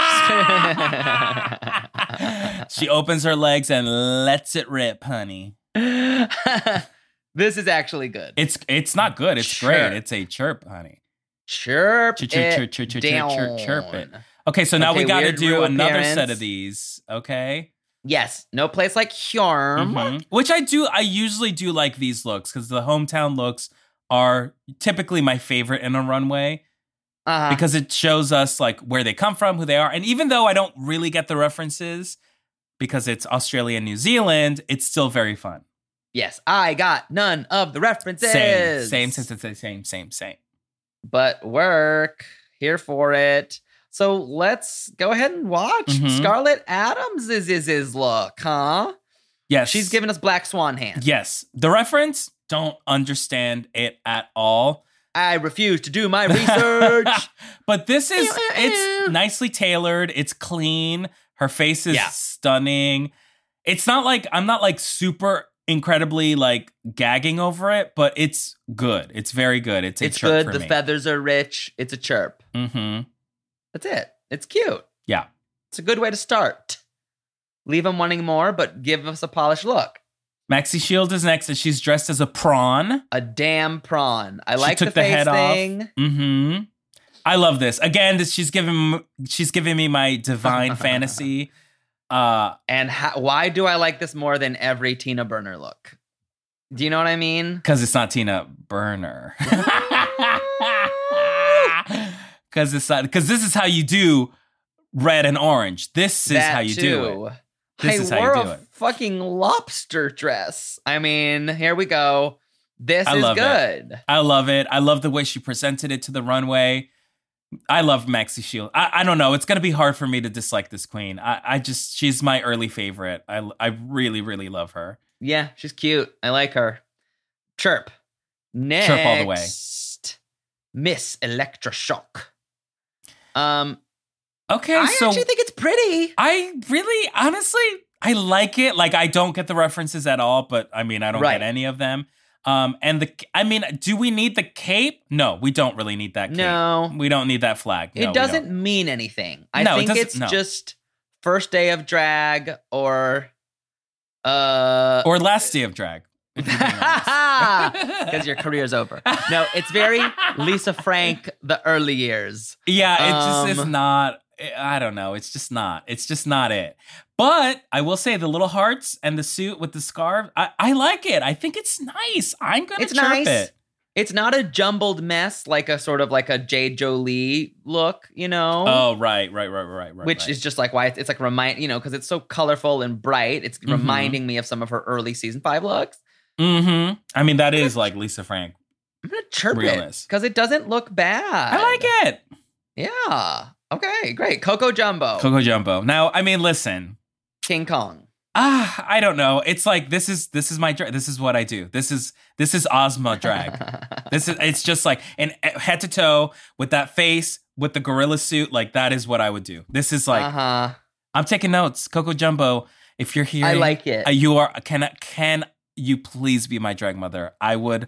She opens her legs and lets it rip, honey. This is actually good. It's it's not good. It's Chirp. great. It's a chirp, honey. Chirp, Chirp, chirp, it chirp, chirp, chirp, chirp, chirp, chirp it. down. Okay, so now Okay, we got to weird do Rue another appearance. set of these. Okay. Yes, no place like Hjorm. Mhm. Which I do. I usually do like these looks because the hometown looks are typically my favorite in a runway Uh-huh. because it shows us like where they come from, who they are, and even though I don't really get the references because it's Australia and New Zealand, it's still very fun. Yes, I got none of the references. Same, same, same, same, same, same, same. But work. Here for it. So let's go ahead and watch Mhm. Scarlett Adams' is is his look, huh? Yes, She's giving us Black Swan hand. Yes, the reference. Don't understand it at all. I refuse to do my research. But this is Ew, ew, ew. it's nicely tailored. It's clean. Her face is Yeah. stunning. It's not like I'm not like super incredibly like gagging over it, but it's good. It's very good. It's a It's chirp good. for The me. feathers are rich. It's a chirp. Mm-hmm. That's it. It's cute. Yeah. It's a good way to start. Leave them wanting more, but give us a polished look. Maxi Shield is next, and she's dressed as a prawn. A damn prawn. I She like took the the face head off. thing. Mm-hmm. I love this. Again, this she's giving she's giving me my divine fantasy. Uh And how, why do I like this more than every Tina Burner look? Do you know what I mean? Because it's not Tina Burner. Because it's not. Because this is how you do red and orange. This is That how you do too. it. This I is how you wore do a it. fucking lobster dress. I mean, here we go. This I is love it. good. I love it. I love the way she presented it to the runway. I love Maxi Shield. I, I don't know. It's gonna be hard for me to dislike this queen. I, I just she's my early favorite. I I really really love her. Yeah, she's cute. I like her. Chirp. Next. Chirp all the way. Miss Electroshock. Um, Okay, I so actually think it's pretty. I really, honestly, I like it. Like, I don't get the references at all, but I mean, I don't Right. get any of them. Um, and the, I mean, do we need the cape? No, we don't really need that cape. No. We don't need that flag. No, It we doesn't don't. mean anything. I No, it think doesn't- it's no. just first day of drag or uh Or last day of drag. if you're being honest. because your career's over. No, it's very Lisa Frank, the early years. Yeah, it just is Um, not. I don't know. It's just not. It's just not it. But I will say the little hearts and the suit with the scarf. I, I like it. I think it's nice. I'm gonna It's chirp nice. it. It's not a jumbled mess like a sort of like a Jade Jolie look, you know? Oh right, right, right, right, right. Which right. is just like why it's, it's like remind you know because it's so colorful and bright. It's Mhm. reminding me of some of her early season five looks. Mm-hmm. I mean, that is like Lisa Frank. I'm gonna chirp Realness. it because it doesn't look bad. I like it. Yeah. Okay. Great. Coco Jumbo. Coco Jumbo. Now, I mean, listen. King Kong. Ah, I don't know. It's like this is this is my drag. This is what I do. This is this is Ozma drag. This is it's just like and head to toe with that face with the gorilla suit. Like that is what I would do. This is like uh huh. I'm taking notes. Coco Jumbo, if you're here, I like it. Uh, you are. Can can you please be my drag mother? I would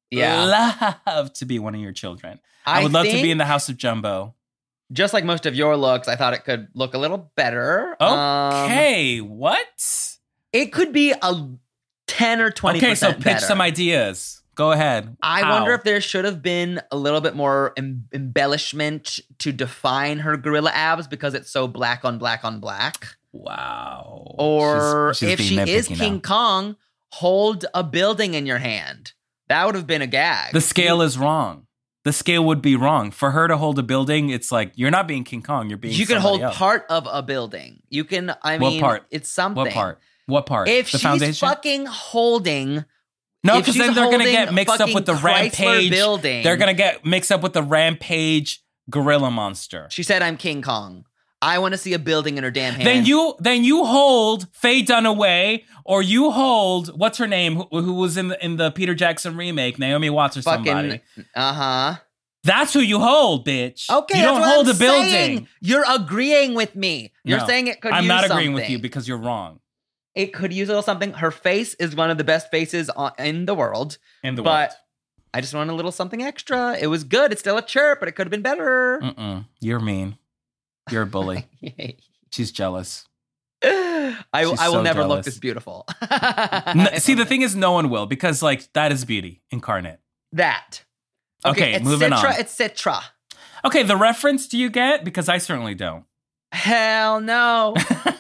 Yeah. love to be one of your children. I, I would love to be think- in the House of Jumbo. Just like most of your looks, I thought it could look a little better. Um, Okay, what? it could be a ten or twenty Okay, percent so pitch better. some ideas. Go ahead. I How? wonder if there should have been a little bit more em- embellishment to define her gorilla abs because it's so black on black on black. Wow. Or She's- she's if being she is nitpicky King now. Kong, hold a building in your hand. That would have been a gag. The scale is wrong. The scale would be wrong. For her to hold a building, it's like you're not being King Kong. You're being you can somebody hold else. part of a building. You can, I What mean, part? it's something. What part? What part? If the she's foundation? fucking holding, no, if because she's then they're gonna holding get mixed up fucking with the Chrysler Rampage. building- They're gonna get mixed up with the Rampage gorilla monster. she said, "I'm King Kong." I want to see a building in her damn hand. Then you then you hold Faye Dunaway, or you hold what's her name, who, who was in the in the Peter Jackson remake, Naomi Watts or somebody. fucking, uh huh. That's who you hold, bitch. Okay, you that's don't what hold I'm a building. saying. You're agreeing with me. You're No, saying it could. I'm use not agreeing with something. you because you're wrong It could use a little something. Her face is one of the best faces on, in the world. in the But world. I just want a little something extra. It was good. It's still a chirp, but it could have been better. Mm-mm. You're mean. You're a bully. She's jealous. I, I will She's so never look jealous. this beautiful. N- See, the thing is, no one will because, like, that is beauty incarnate. that. Okay, it's moving Citra, on. It's Citra. Okay, the reference do you get? Because I certainly don't. Hell no.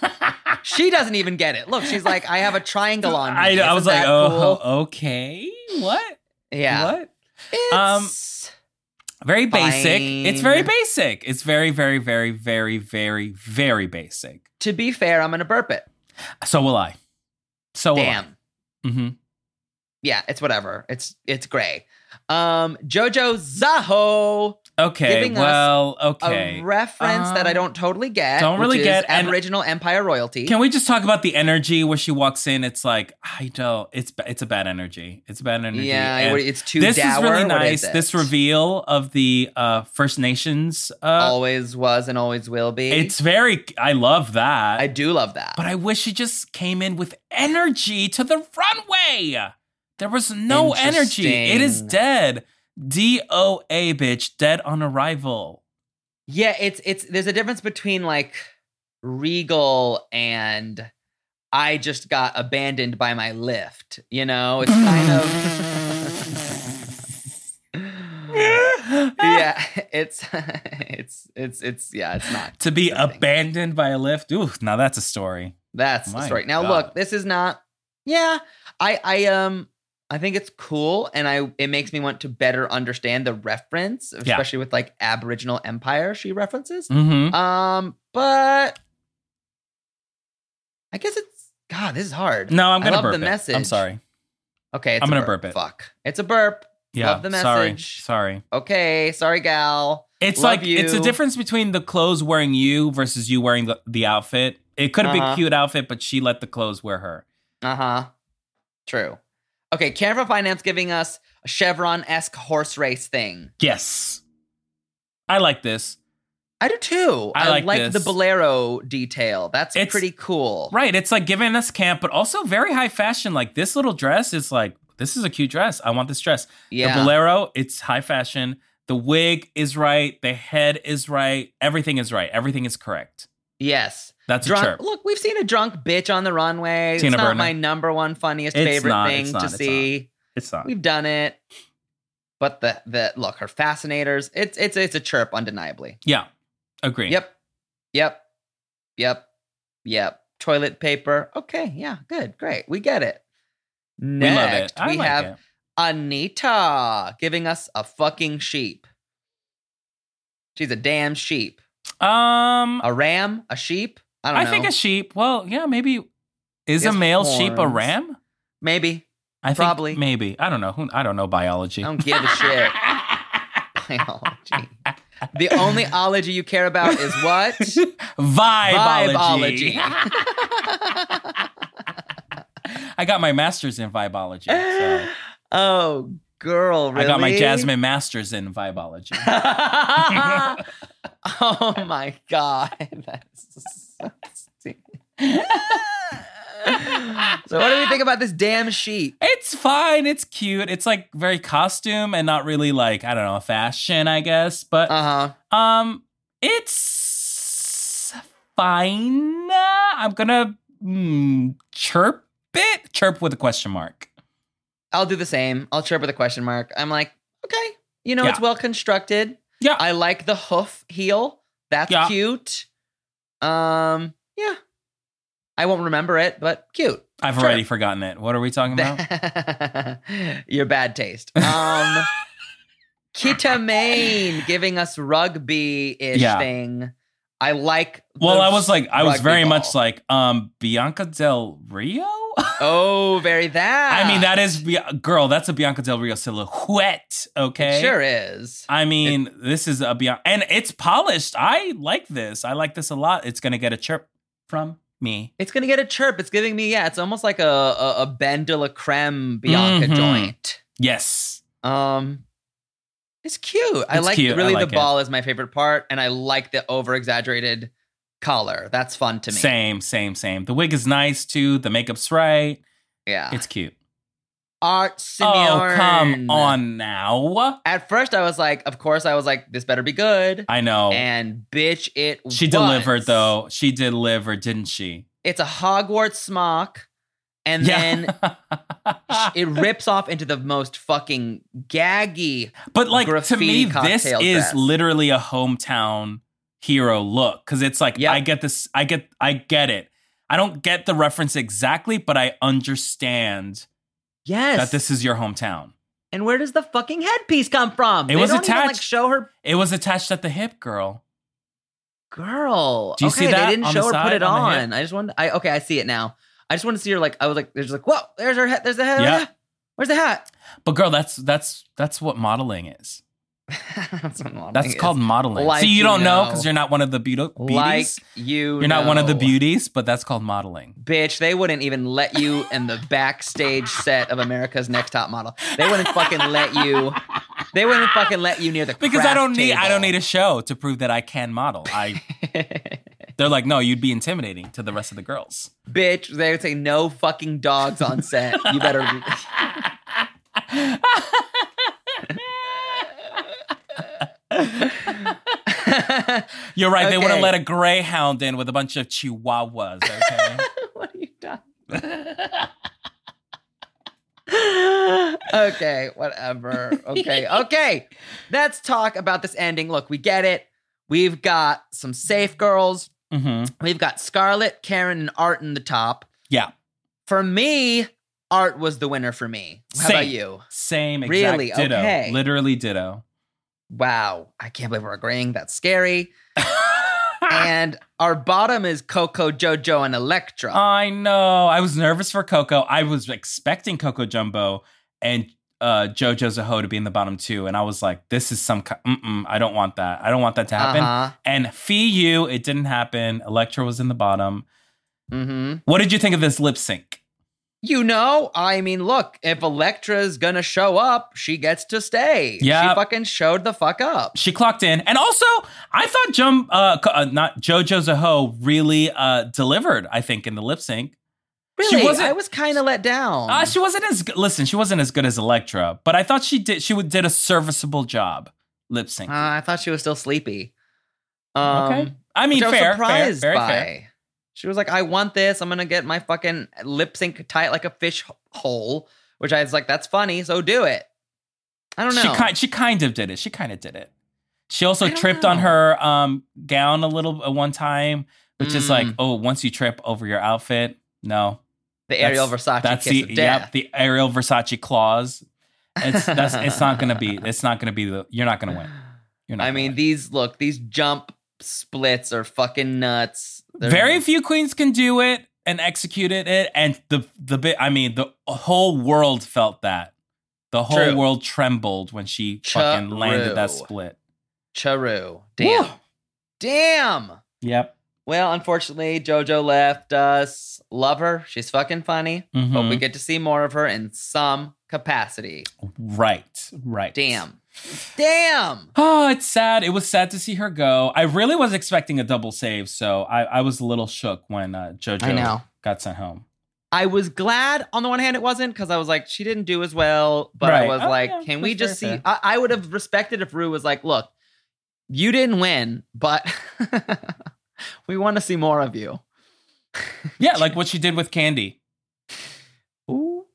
She doesn't even get it. Look, she's like, I have a triangle on me. I, I Isn't was like, that oh, cool? okay. What? Yeah. What? It's, Um, Very basic. Fine. It's very basic. It's very, very, very, very, very, very basic. to be fair, I'm going to burp it. So will I. So Damn. will I. Mm-hmm. Yeah, it's whatever. It's it's gray. Um, Jojo Zaho, Okay, Giving us well, okay. a reference that I Um, don't totally get. don't really which get, is and- Aboriginal Empire royalty. Can we just talk about the energy where she walks in? It's like, I don't, it's ba- it's a bad energy. It's a bad energy. yeah, And what- it's too this dour. is really What nice. it? This reveal of the uh, First Nations. Uh, always was and always will be. it's very, I love that. I do love that. But I wish she just came in with energy to the runway. There was no energy. It is Interesting. dead. D O A, bitch. Dead on arrival. Yeah, it's it's there's a difference between like regal and I just got abandoned by my lift. You know, it's kind of yeah. It's it's it's it's yeah. It's not To be nothing. abandoned by a lift. Ooh, now that's a story. That's the My story. Now God. look, this is not. Yeah, I I um I think it's cool, and I it makes me want to better understand the reference, Yeah. especially with like Aboriginal Empire she references. Mm-hmm. Um, but I guess it's God. This is hard. No, I'm I gonna love burp the it. message. I'm sorry. Okay, it's I'm a gonna burp. burp it. Fuck, it's a burp. Yeah. Love the Sorry. message. Sorry. Okay, sorry, gal. It's Love like it's a you. difference between the clothes wearing you versus you wearing the, the outfit. It could have been Uh-huh. a cute outfit, but she let the clothes wear her. Uh huh. True. Okay, Canva Finance giving us a Chevron esque horse race thing. Yes. I like this. I do too. I like the this. bolero detail. That's It's- pretty cool. Right. It's like giving us camp, but also very high fashion. Like this little dress is like, this is a cute dress. I want this dress. Yeah. The bolero, it's high fashion. The wig is right. The head is right. Everything is right. Everything is correct. Yes. That's a Drunk. chirp. Look, we've seen a drunk bitch on the runway. Tina it's not Burner. my number one funniest It's favorite not, thing it's not, to it's see. It's not. We've done it. But the the look, her fascinators, it's it's it's a chirp undeniably. Yeah. Agree. Yep. Yep. Yep. Yep. Toilet paper. Okay, yeah, good, great. We get it. We Next, love it. I we like have it. Anita giving us a fucking sheep. She's a damn sheep. Um, A ram? A sheep? I don't I know. think a sheep. Well, yeah, maybe. Is It a has male sheep a horns. ram? Maybe. I think Probably. maybe. I don't know. Who- I don't know biology. I don't give a shit. Biology. The only ology you care about is what? Vibology. Vibology. I got my master's in vibology. So Oh, girl, really? I got my Jasmine master's in vibology. Oh my god. That's so So what do we think about this damn sheet? It's fine. It's cute. It's like very costume and not really like, I don't know, fashion, I guess. But Uh-huh. um, it's fine. I'm gonna mm, chirp it. Chirp with a question mark. I'll do the same. I'll chirp with a question mark. I'm like, okay, you know, Yeah. it's well constructed. Yeah. I like the hoof heel. That's Yeah. cute. Um, yeah. I won't remember it, but cute. I've Sure. already forgotten it. What are we talking about? Your bad taste. Um, Kita Main giving us rugby-ish Yeah. thing. I like. Well, the I was like, I was rugby very ball. much like, um, Bianca Del Rio. Oh, very that. I mean, that is, girl, that's a Bianca Del Rio silhouette, okay? It sure is. I mean, this is a Bianca, and it's polished. I like this. I like this a lot. It's going to get a chirp from me. It's gonna get a chirp. It's giving me, yeah, it's almost like a a, a Ben de la Creme Bianca Mhm. joint. Yes. Um, it's cute. I It's like cute. I really like the it. ball is my favorite part, and I like the over exaggerated collar. That's fun to me. Same, same, same. The wig is nice, too. The makeup's right. Yeah. It's cute. Art Simeon. Oh, come on now. At first, I was like, of course, I was like, this better be good. I know. And bitch, it She was. delivered, though. She delivered, didn't she? It's a Hogwarts smock, and then it rips off into the most fucking gaggy. But like, to me, graffiti this cocktail is dress. literally a hometown hero look. Because it's like, Yep. I get this, I get, I get it. I don't get the reference exactly, but I understand Yes. that this is your hometown. And where does the fucking headpiece come from? It they was don't even, like, attached. show her. It was attached at the hip, girl. Girl. Do you okay, see that they didn't on show the her put side, it on the on. I just wanted. I okay, I see it now. I just want to see her like. I was like, there's like, whoa, there's her head. There's the head. Yeah. Where's the hat? But girl, that's that's that's what modeling is. That's, what modeling That's is. called modeling. Like See, you you don't know know. because you're not one of the beauty- beauties. Like you. you're not one of the know. beauties, but that's called modeling. Bitch, they wouldn't even let you in the backstage set of America's Next Top Model. They wouldn't fucking let you. They wouldn't fucking let you near the Because I craft don't need I table. don't need a show to prove that I can model. I they're like, no, you'd be intimidating to the rest of the girls. Bitch, they would say no fucking dogs on set. You better. You're right. They wouldn't Okay. let a greyhound in with a bunch of chihuahuas. Okay. What are you done? Okay, whatever. Okay, okay. Let's talk about this ending. Look, we get it. We've got some safe girls. hmm We've got Scarlett, Karen, and Art in the top. Yeah. For me, Art was the winner for me. How Same. about you? Same. Exact Really? Ditto. Okay. Literally ditto. Wow, I can't believe we're agreeing. That's scary. And our bottom is Coco, JoJo, and Electra. I know. I was nervous for Coco. I was expecting Coco Jumbo and uh, JoJo Zaho to be in the bottom two, and I was like, "This is some. ki- Mm-mm, I don't want that. I don't want that to happen." Uh-huh. And Fee You, it didn't happen. Electra was in the bottom. Mm-hmm. What did you think of this lip sync? You know, I mean, look, if Electra's gonna show up, she gets to stay. Yeah. She fucking showed the fuck up. She clocked in, and also I thought Jum, uh, co- uh, not JoJo Zaho, really uh, delivered. I think in the lip sync. Really? She wasn't- I was kind of let down. Uh, she wasn't as good. Listen, she wasn't as good as Electra, but I thought she did. She would- did a serviceable job lip sync. Uh, I thought she was still sleepy. Um, okay, I mean, which I was fair, fair, surprised very by. fair. She was like, I want this. I'm going to get my fucking lip sync tight like a fish hole, which I was like, that's funny. So do it. I don't know. She kind, she kind of did it. She kind of did it. She also I don't tripped know. on her um, gown a little uh, one time, which is Mm. like, oh, once you trip over your outfit, no, the Ariel that's- Versace that's kiss the of yep, death. the Ariel Versace clause. It's that's it's not gonna be. It's not gonna be the. You're not gonna win. You're not. I gonna mean, win. these, look, these jump splits are fucking nuts. They're- Very few queens can do it and executed it, and the the bit. I mean, the whole world felt that. The whole True. world trembled when she fucking landed that True. split. Charu. Damn. Woo. Damn. Yep. Well, unfortunately, JoJo left us. Love her. She's fucking funny. Hope Mhm. we get to see more of her in some capacity. Right. Right. Damn. Damn. Oh, it's sad. It was sad to see her go. I really was expecting a double save, so I, I was a little shook when uh, JoJo I know. got sent home. I was glad on the one hand it wasn't, because I was like, she didn't do as well. But I Right. was Oh, like, yeah, can we that's just fair, see? fair. I, I would have respected if Rue was like, look, you didn't win, but we want to see more of you. Yeah, like what she did with Candy. Ooh.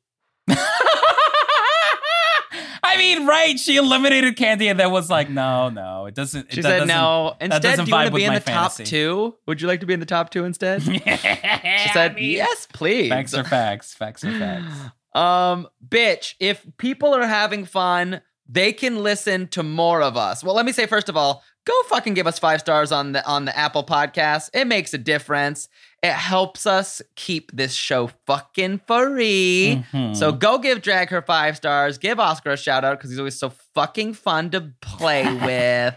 I mean, right? She eliminated Candy and then was like, no, no, it doesn't. It She that said, doesn't- no. that Instead, doesn't do you want vibe to be with in my the top fantasy. two? Would you like to be in the top two instead? She she said, yes, please. Facts are facts. Facts are facts. Um, bitch, if people are having fun, they can listen to more of us. Well, let me say, first of all, go fucking give us five stars on the on the Apple Podcast. It makes a difference. It helps us keep this show fucking free. Mhm. So go give Drag Her five stars. Give Oscar a shout out because he's always so fucking fun to play with.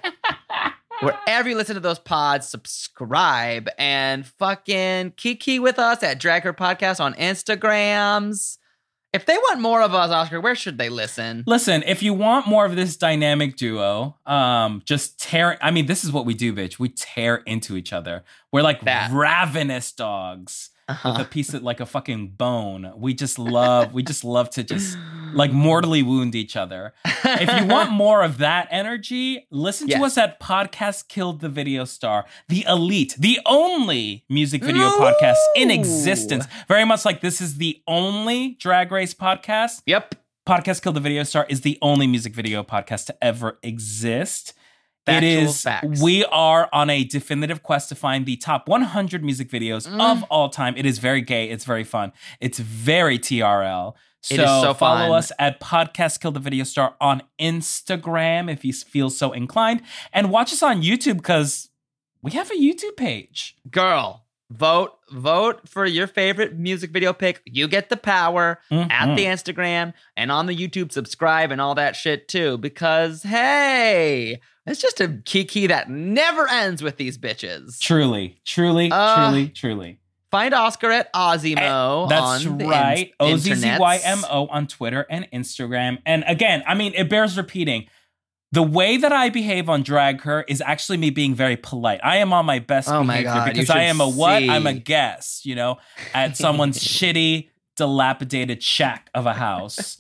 Wherever you listen to those pods, subscribe and fucking kiki with us at Drag Her Podcast on Instagrams. If they want more of us, Oscar, where should they listen? Listen, if you want more of this dynamic duo, um, just tear. I mean, this is what we do, bitch. We tear into each other. We're like That. ravenous dogs with a piece of like a fucking bone. We just love. we just love to just like mortally wound each other. If you want more of that energy, listen Yes. to us at Podcast Killed the Video Star, the elite, the only music video podcast in Ooh. existence. Very much like this is the only Drag Race podcast. Yep. Podcast Kill the Video Star is the only music video podcast to ever exist. Factual it is. facts. We are on a definitive quest to find the top one hundred music videos Mm. of all time. It is very gay. It's very fun. It's very T R L. So, It is so follow fun. us at Podcast Kill the Video Star on Instagram if you feel so inclined, and watch us on YouTube because we have a YouTube page. Girl, vote, vote for your favorite music video pick. You get the power Mhm. at the Instagram and on the YouTube, subscribe and all that shit too. Because hey, it's just a kiki that never ends with these bitches. Truly, truly, Uh, truly, truly. Find Oscar at Ozzymo. That's on the right. in- O Z Z Y M internets. O on Twitter and Instagram. And again, I mean, it bears repeating. The way that I behave on Drag Her is actually me being very polite. I am on my best Oh my behavior God, you because I should am a what? see. I'm a guest, you know, at someone's shitty, dilapidated shack of a house.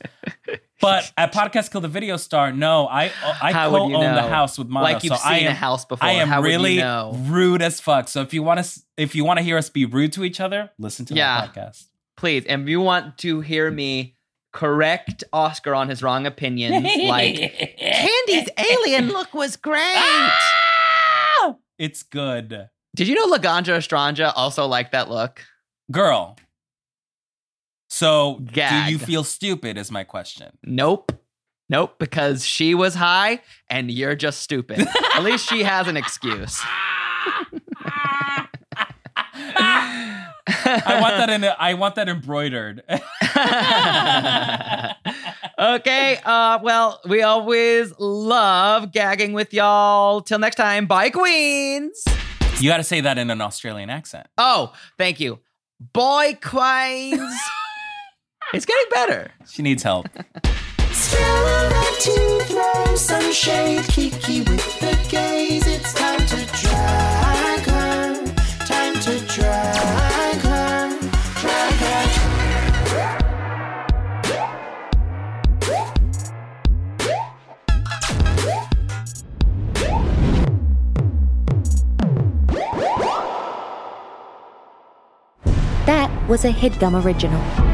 But at Podcast Kill the Video Star, no, I I How would co-own you know? the house with Mono. Like you've so I seen am, a house before. I am How would you really know? rude as fuck. So if you want to, if you want to hear us be rude to each other, listen to Yeah. that podcast. Please, and if you want to hear me correct Oscar on his wrong opinions, like Candy's alien look was great. It's good. Did you know Laganja Estranja also liked that look? Girl. So, Gag. do you feel stupid is my question. Nope. Nope, because she was high and you're just stupid. At least she has an excuse. I want that in I want that embroidered. Okay, uh, well, we always love gagging with y'all. Till next time, bye, queens. You got to say that in an Australian accent. Oh, thank you. Boy, queens. It's getting better. She needs help. Still love to throw some shade, kiki with the gays. It's time to drag her, time to drag her, drag her. That was a HeadGum original.